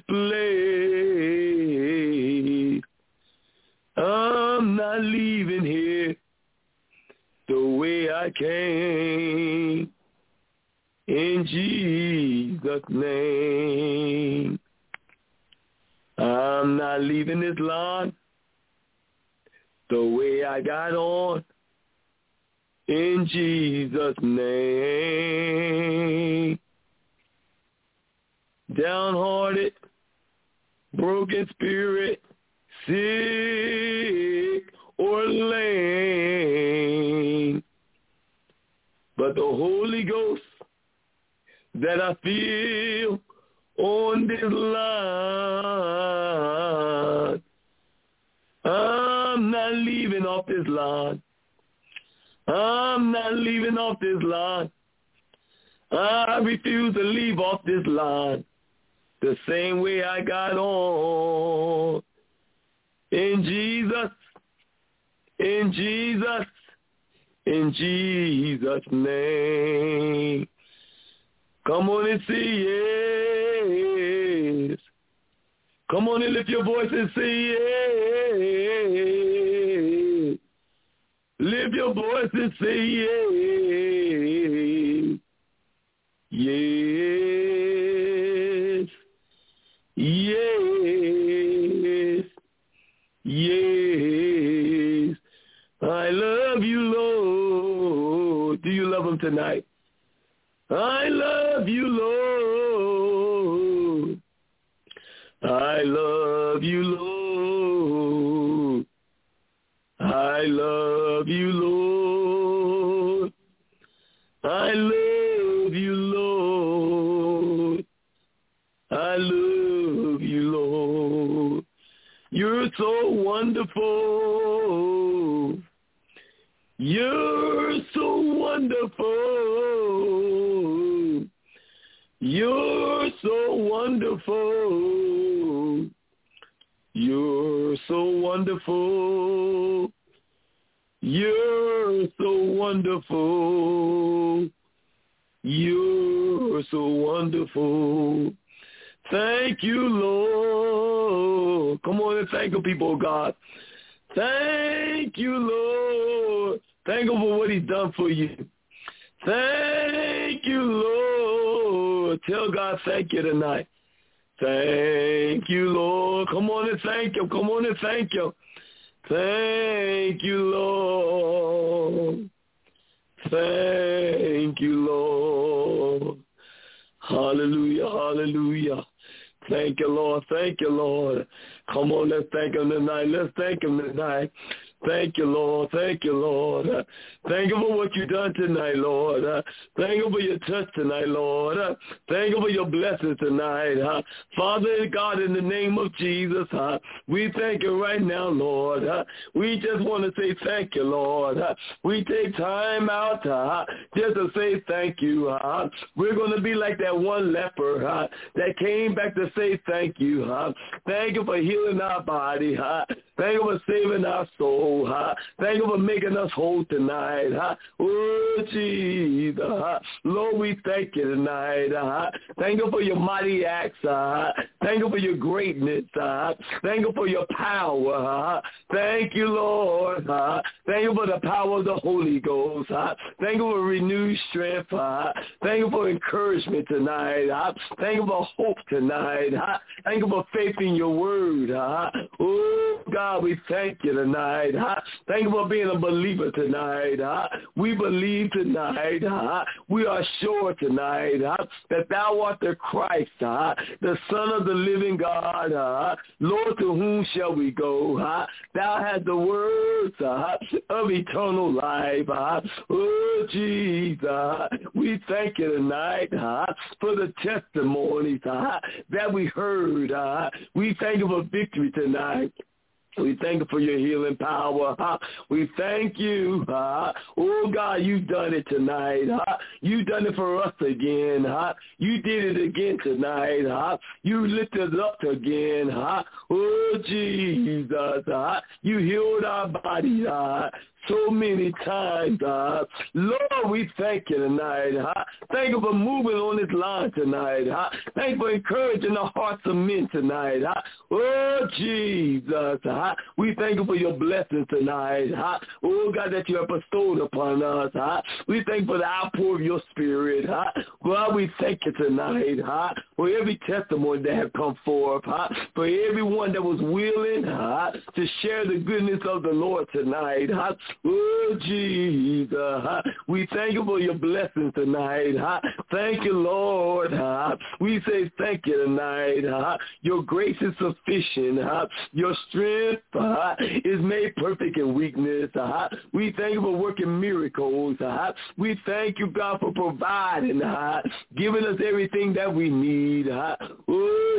Speaker 2: place, I'm not leaving here the way I came, in Jesus' name. I'm not leaving this line the way I got on, in Jesus' name. Downhearted, broken spirit, sick or lame, but the Holy Ghost that I feel on this line, I'm not leaving off this line. I'm not leaving off this line. I refuse to leave off this line the same way I got on. In Jesus, in Jesus, in Jesus' name. Come on and say yes. Come on and lift your voice and say yes. Lift your voice and say yes. Yes. Yes. Yes. I love you, Lord. Do you love him tonight? I love you, Lord. I love you, Lord. I love you, Lord. I love you, Lord. I love you, Lord. You're so wonderful. You're so wonderful. You're so wonderful. You're so wonderful. You're so wonderful. You're so wonderful. Thank you, Lord. Come on and thank the people of God. Thank you, Lord. Thank him for what he's done for you. Thank you, Lord. Tell God thank you tonight. Thank you, Lord. Come on and thank him. Come on and thank him. Thank you, Lord. Thank you, Lord. Hallelujah, hallelujah. Thank you, Lord. Thank you, Lord. Come on, let's thank him tonight. Let's thank him tonight. Thank you, Lord. Thank you, Lord. Thank you for what you've done tonight, Lord. Thank you for your touch tonight, Lord. Thank you for your blessings tonight. Father God, in the name of Jesus, we thank you right now, Lord. We just want to say thank you, Lord. We take time out just to say thank you. We're going to be like that one leper that came back to say thank you. Thank you for healing our body. Thank you for saving our soul. Thank you for making us whole tonight. Oh, Jesus. Lord, we thank you tonight. Thank you for your mighty acts. Thank you for your greatness. Thank you for your power. Thank you, Lord. Thank you for the power of the Holy Ghost. Thank you for renewed strength. Thank you for encouragement tonight. Thank you for hope tonight. Thank you for faith in your word. Oh, God, we thank you tonight. Thank you for being a believer tonight. We believe tonight. We are sure tonight that thou art the Christ, the Son of the living God. Lord, to whom shall we go? Thou hast the words of eternal life. Oh, Jesus, we thank you tonight for the testimonies that we heard. We thank you for victory tonight. We thank you for your healing power. We thank you. Oh, God, you've done it tonight. You've done it for us again. You did it again tonight. You lifted us up again. Oh, Jesus. You healed our body so many times. Lord, we thank you tonight. Thank you for moving on this line tonight. Thank you for encouraging the hearts of men tonight. Oh, Jesus. We thank you for your blessings tonight. Oh, God, that you have bestowed upon us. We thank you for the outpour of your spirit. God, we thank you tonight for every testimony that has come forth, for everyone that was willing to share the goodness of the Lord tonight. Oh, Jesus, we thank you for your blessings tonight. Thank you, Lord. We say thank you tonight. Your grace is sufficient. Your strength is made perfect in weakness. We thank you for working miracles. We thank you, God, for providing, giving us everything that we need. Oh,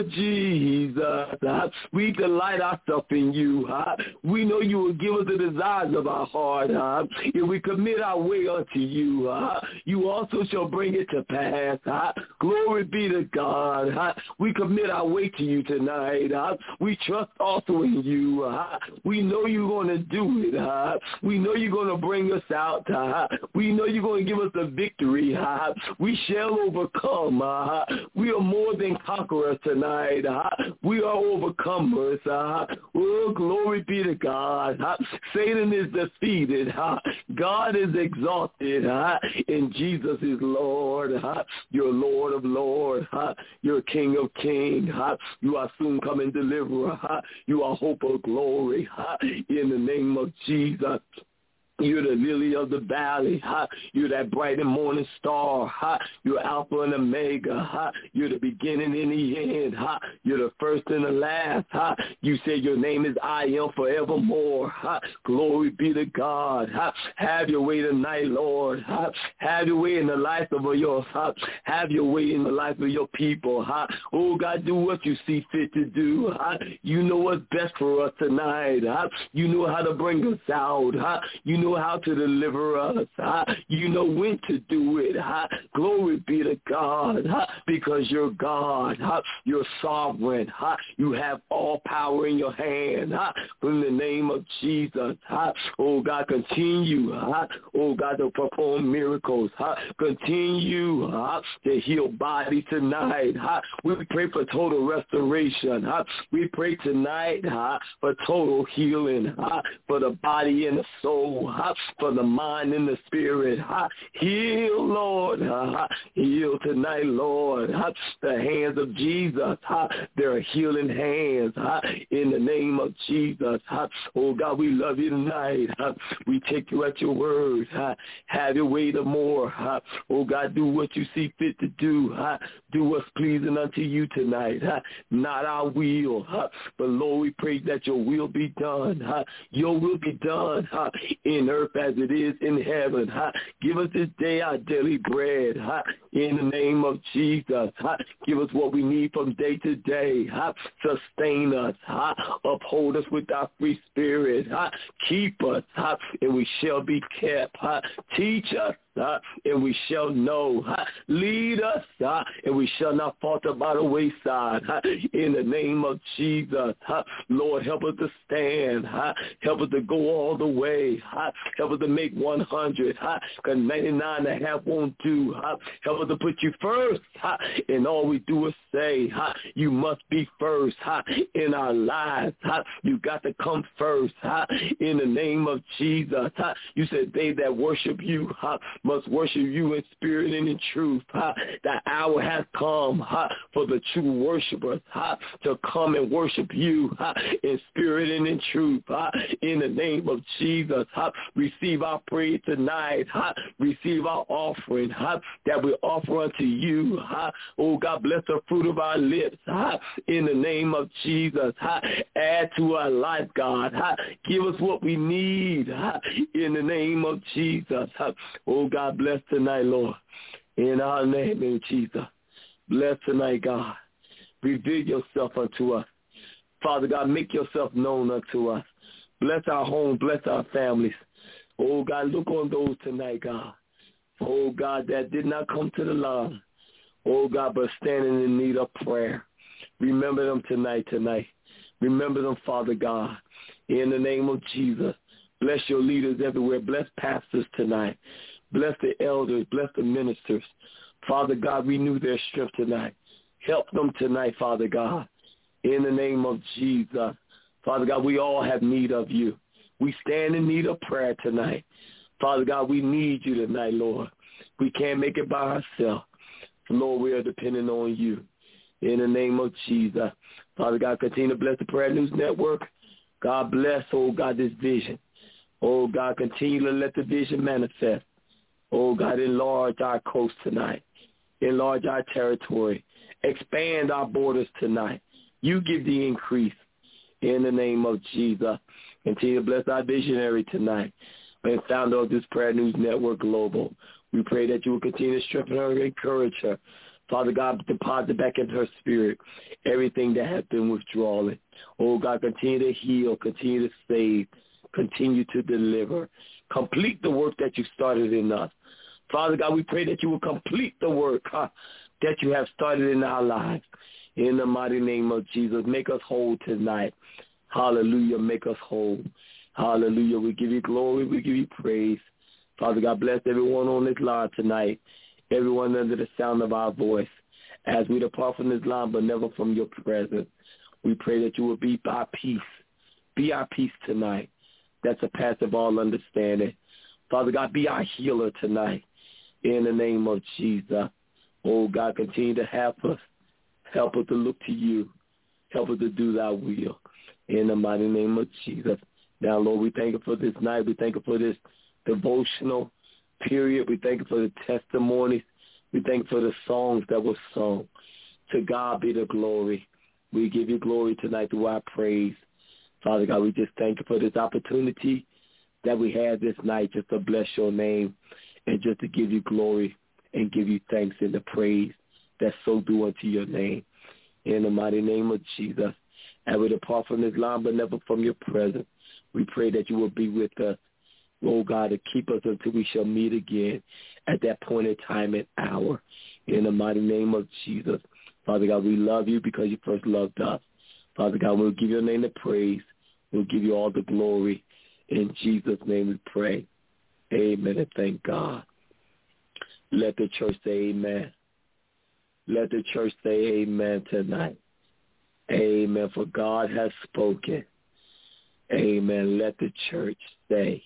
Speaker 2: Jesus, we delight ourselves in you. We know you will give us the desires of our heart. If we commit our way unto you, you also shall bring it to pass. Glory be to God. We commit our way to you tonight. We trust also in you. We know you're going to do it. We know you're going to bring us out. We know you're going to give us the victory. We shall overcome. We are more than conquerors tonight. We are overcomers. Oh, glory be to God. Satan is defeated. God is exalted. And Jesus is Lord. You're Lord of lords. You're King of kings. You are soon coming deliverer. You are hope of glory. In the name of Jesus. You're the lily of the valley. You're that bright and morning star. You're Alpha and Omega. You're the beginning and the end. You're the first and the last. You say your name is I am forevermore. Glory be to God. Have your way tonight, Lord. Have your way in the life of yours. Have your way in the life of your people. Oh, God, do what you see fit to do. You know what's best for us tonight. You know how to bring us out. You know how to deliver us. You know when to do it. Glory be to God, because you're God. You're sovereign. You have all power in your hand. In the name of Jesus. Oh, God, continue. Oh, God, to perform miracles. Continue to heal bodies tonight. We pray for total restoration. We pray tonight for total healing, for the body and the soul, for the mind and the spirit. Heal, Lord. Heal tonight, Lord. The hands of Jesus. They're healing hands. In the name of Jesus. Oh, God, we love you tonight. We take you at your word. Have your way the more. Oh, God, do what you see fit to do. Do what's pleasing unto you tonight. Not our will. But, Lord, we pray that your will be done. Your will be done in earth as it is in heaven. Give us this day our daily bread. In the name of Jesus. Give us what we need from day to day. Sustain us. Uphold us with our free spirit. Keep us, and we shall be kept. Teach us, and we shall know. Lead us, and we shall not falter by the wayside. In the name of Jesus. Lord, help us to stand. Help us to go all the way. Help us to make 100. Because 99 and a half won't do. Help us to put you first. And all we do is say, you must be first in our lives. You got to come first. In the name of Jesus. You said they that worship you must worship you in spirit and in truth. The hour has come for the true worshipers to come and worship you in spirit and in truth. In the name of Jesus, receive our praise tonight. Receive our offering that we offer unto you. Oh, God, bless the fruit of our lips. In the name of Jesus, add to our life, God. Give us what we need. In the name of Jesus. Oh, God, bless tonight, Lord. In our name, in Jesus. Bless tonight, God. Reveal yourself unto us. Father God, make yourself known unto us. Bless our home. Bless our families. Oh, God, look on those tonight, God. Oh, God, that did not come to the line. Oh, God, but standing in need of prayer. Remember them tonight. Remember them, Father God. In the name of Jesus. Bless your leaders everywhere. Bless pastors tonight. Bless the elders. Bless the ministers. Father God, renew their strength tonight. Help them tonight, Father God. In the name of Jesus. Father God, we all have need of you. We stand in need of prayer tonight. Father God, we need you tonight, Lord. We can't make it by ourselves. Lord, we are depending on you. In the name of Jesus. Father God, continue to bless the Prayer News Network. God bless, oh God, this vision. Oh God, continue to let the vision manifest. Oh God, enlarge our coast tonight. Enlarge our territory. Expand our borders tonight. You give the increase. In the name of Jesus. Continue to bless our visionary tonight and founder of this Prayer News Network Global. We pray that you will continue to strengthen her and encourage her. Father God, deposit back in her spirit everything that has been withdrawing. Oh, God, continue to heal, continue to save, continue to deliver. Complete the work that you started in us. Father God, we pray that you will complete the work that you have started in our lives. In the mighty name of Jesus, make us whole tonight. Hallelujah, make us whole. Hallelujah, we give you glory, we give you praise. Father God, bless everyone on this line tonight, everyone under the sound of our voice. As we depart from this line, but never from your presence, we pray that you will be our peace. Be our peace tonight. That surpasses all understanding. Father God, be our healer tonight. In the name of Jesus. Oh, God, continue to help us. Help us to look to you. Help us to do thy will. In the mighty name of Jesus. Now, Lord, we thank you for this night. We thank you for this devotional period. We thank you for the testimonies. We thank you for the songs that were sung. To God be the glory. We give you glory tonight through our praise. Father God, we just thank you for this opportunity that we had this night just to bless your name and just to give you glory and give you thanks and the praise that's so due unto your name. In the mighty name of Jesus, as we depart from this line but never from your presence, we pray that you will be with us. Lord God, to keep us until we shall meet again at that point in time and hour. In the mighty name of Jesus. Father God, we love you because you first loved us. Father God, we'll give your name the praise. We'll give you all the glory. In Jesus' name we pray. Amen and thank God. Let the church say amen. Let the church say amen tonight. Amen. For God has spoken. Amen. Let the church say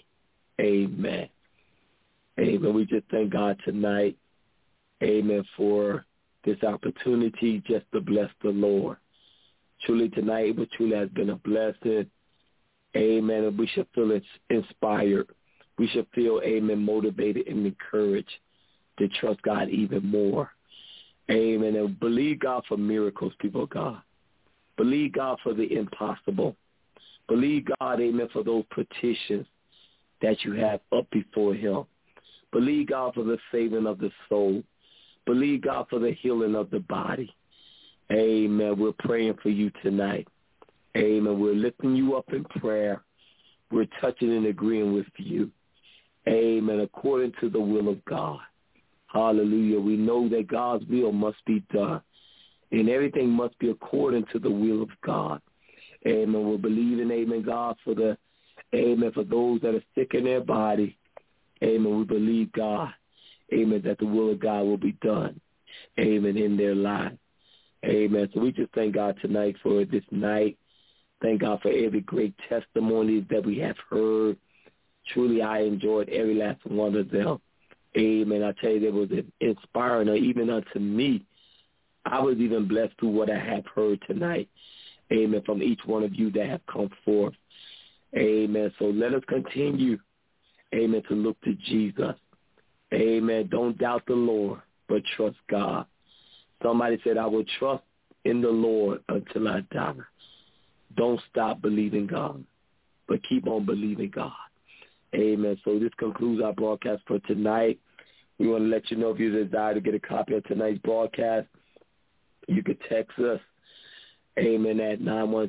Speaker 2: amen. Amen. We just thank God tonight. Amen. For this opportunity just to bless the Lord. Truly tonight, it truly has been a blessing. Amen. And we should feel inspired. We should feel, amen, motivated and encouraged to trust God even more. Amen. And believe God for miracles, people of God. Believe God for the impossible. Believe God, amen, for those petitions that you have up before him. Believe God for the saving of the soul. Believe God for the healing of the body. Amen. We're praying for you tonight. Amen. We're lifting you up in prayer. We're touching and agreeing with you. Amen. According to the will of God. Hallelujah. We know that God's will must be done. And everything must be according to the will of God. Amen. We're believing, amen, God, for those that are sick in their body. Amen. We believe, God, amen, that the will of God will be done. Amen. In their lives. Amen. So we just thank God tonight for this night. Thank God for every great testimony that we have heard. Truly, I enjoyed every last one of them. Amen. I tell you, it was inspiring, even unto me. I was even blessed through what I have heard tonight. Amen. From each one of you that have come forth. Amen. So let us continue, amen, to look to Jesus. Amen. Don't doubt the Lord, but trust God. Somebody said, I will trust in the Lord until I die. Don't stop believing God, but keep on believing God. Amen. So this concludes our broadcast for tonight. We want to let you know if you desire to get a copy of tonight's broadcast, you could text us, amen, at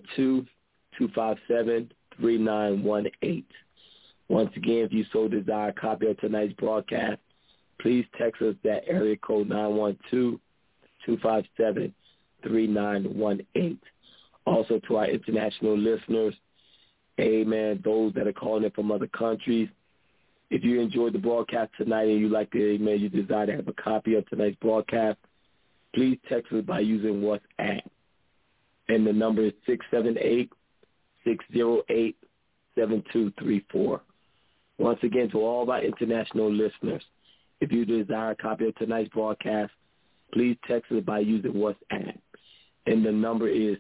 Speaker 2: 912-257-3918. Once again, if you so desire a copy of tonight's broadcast, please text us that area code 912-257-3918. Also to our international listeners, amen, those that are calling in from other countries, if you enjoyed the broadcast tonight and you like to, amen, you desire to have a copy of tonight's broadcast, please text us by using WhatsApp. And the number is 678-608-7234. Once again, to all of our international listeners, if you desire a copy of tonight's broadcast, please text us by using WhatsApp. And the number is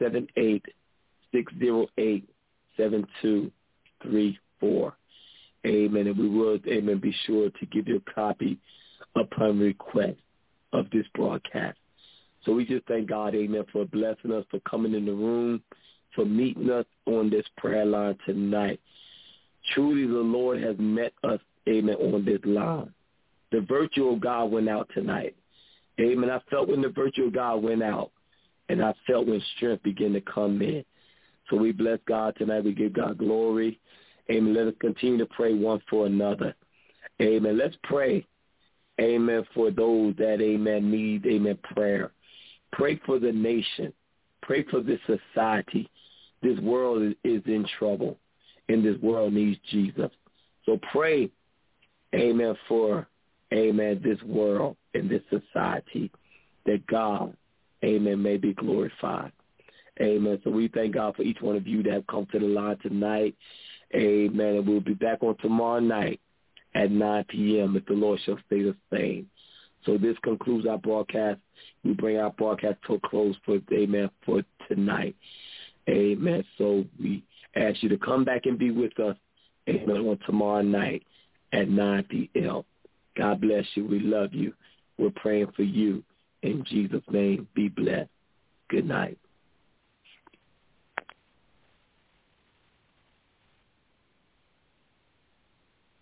Speaker 2: 678-608-7234. Amen. And we will, amen, be sure to give you a copy upon request of this broadcast. So we just thank God, amen, for blessing us, for coming in the room, for meeting us on this prayer line tonight. Truly the Lord has met us, amen, on this line. The virtue of God went out tonight. Amen. I felt when the virtue of God went out, and I felt when strength began to come in. So we bless God tonight. We give God glory. Amen. Let us continue to pray one for another. Amen. Let's pray, amen, for those that, amen, need, amen, prayer. Pray for the nation. Pray for this society. This world is in trouble, and this world needs Jesus. So pray, amen, for, amen, this world and this society, that God, amen, may be glorified. Amen. So we thank God for each one of you that have come to the line tonight. Amen. And we'll be back on tomorrow night at 9 p.m. if the Lord shall stay the same. So this concludes our broadcast. We bring our broadcast to a close for, amen, for tonight. Amen. So we ask you to come back and be with us, amen, on tomorrow night at 9 p.m. God bless you. We love you. We're praying for you. In Jesus' name, be blessed. Good night.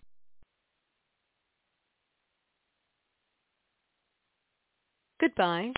Speaker 9: Goodbye.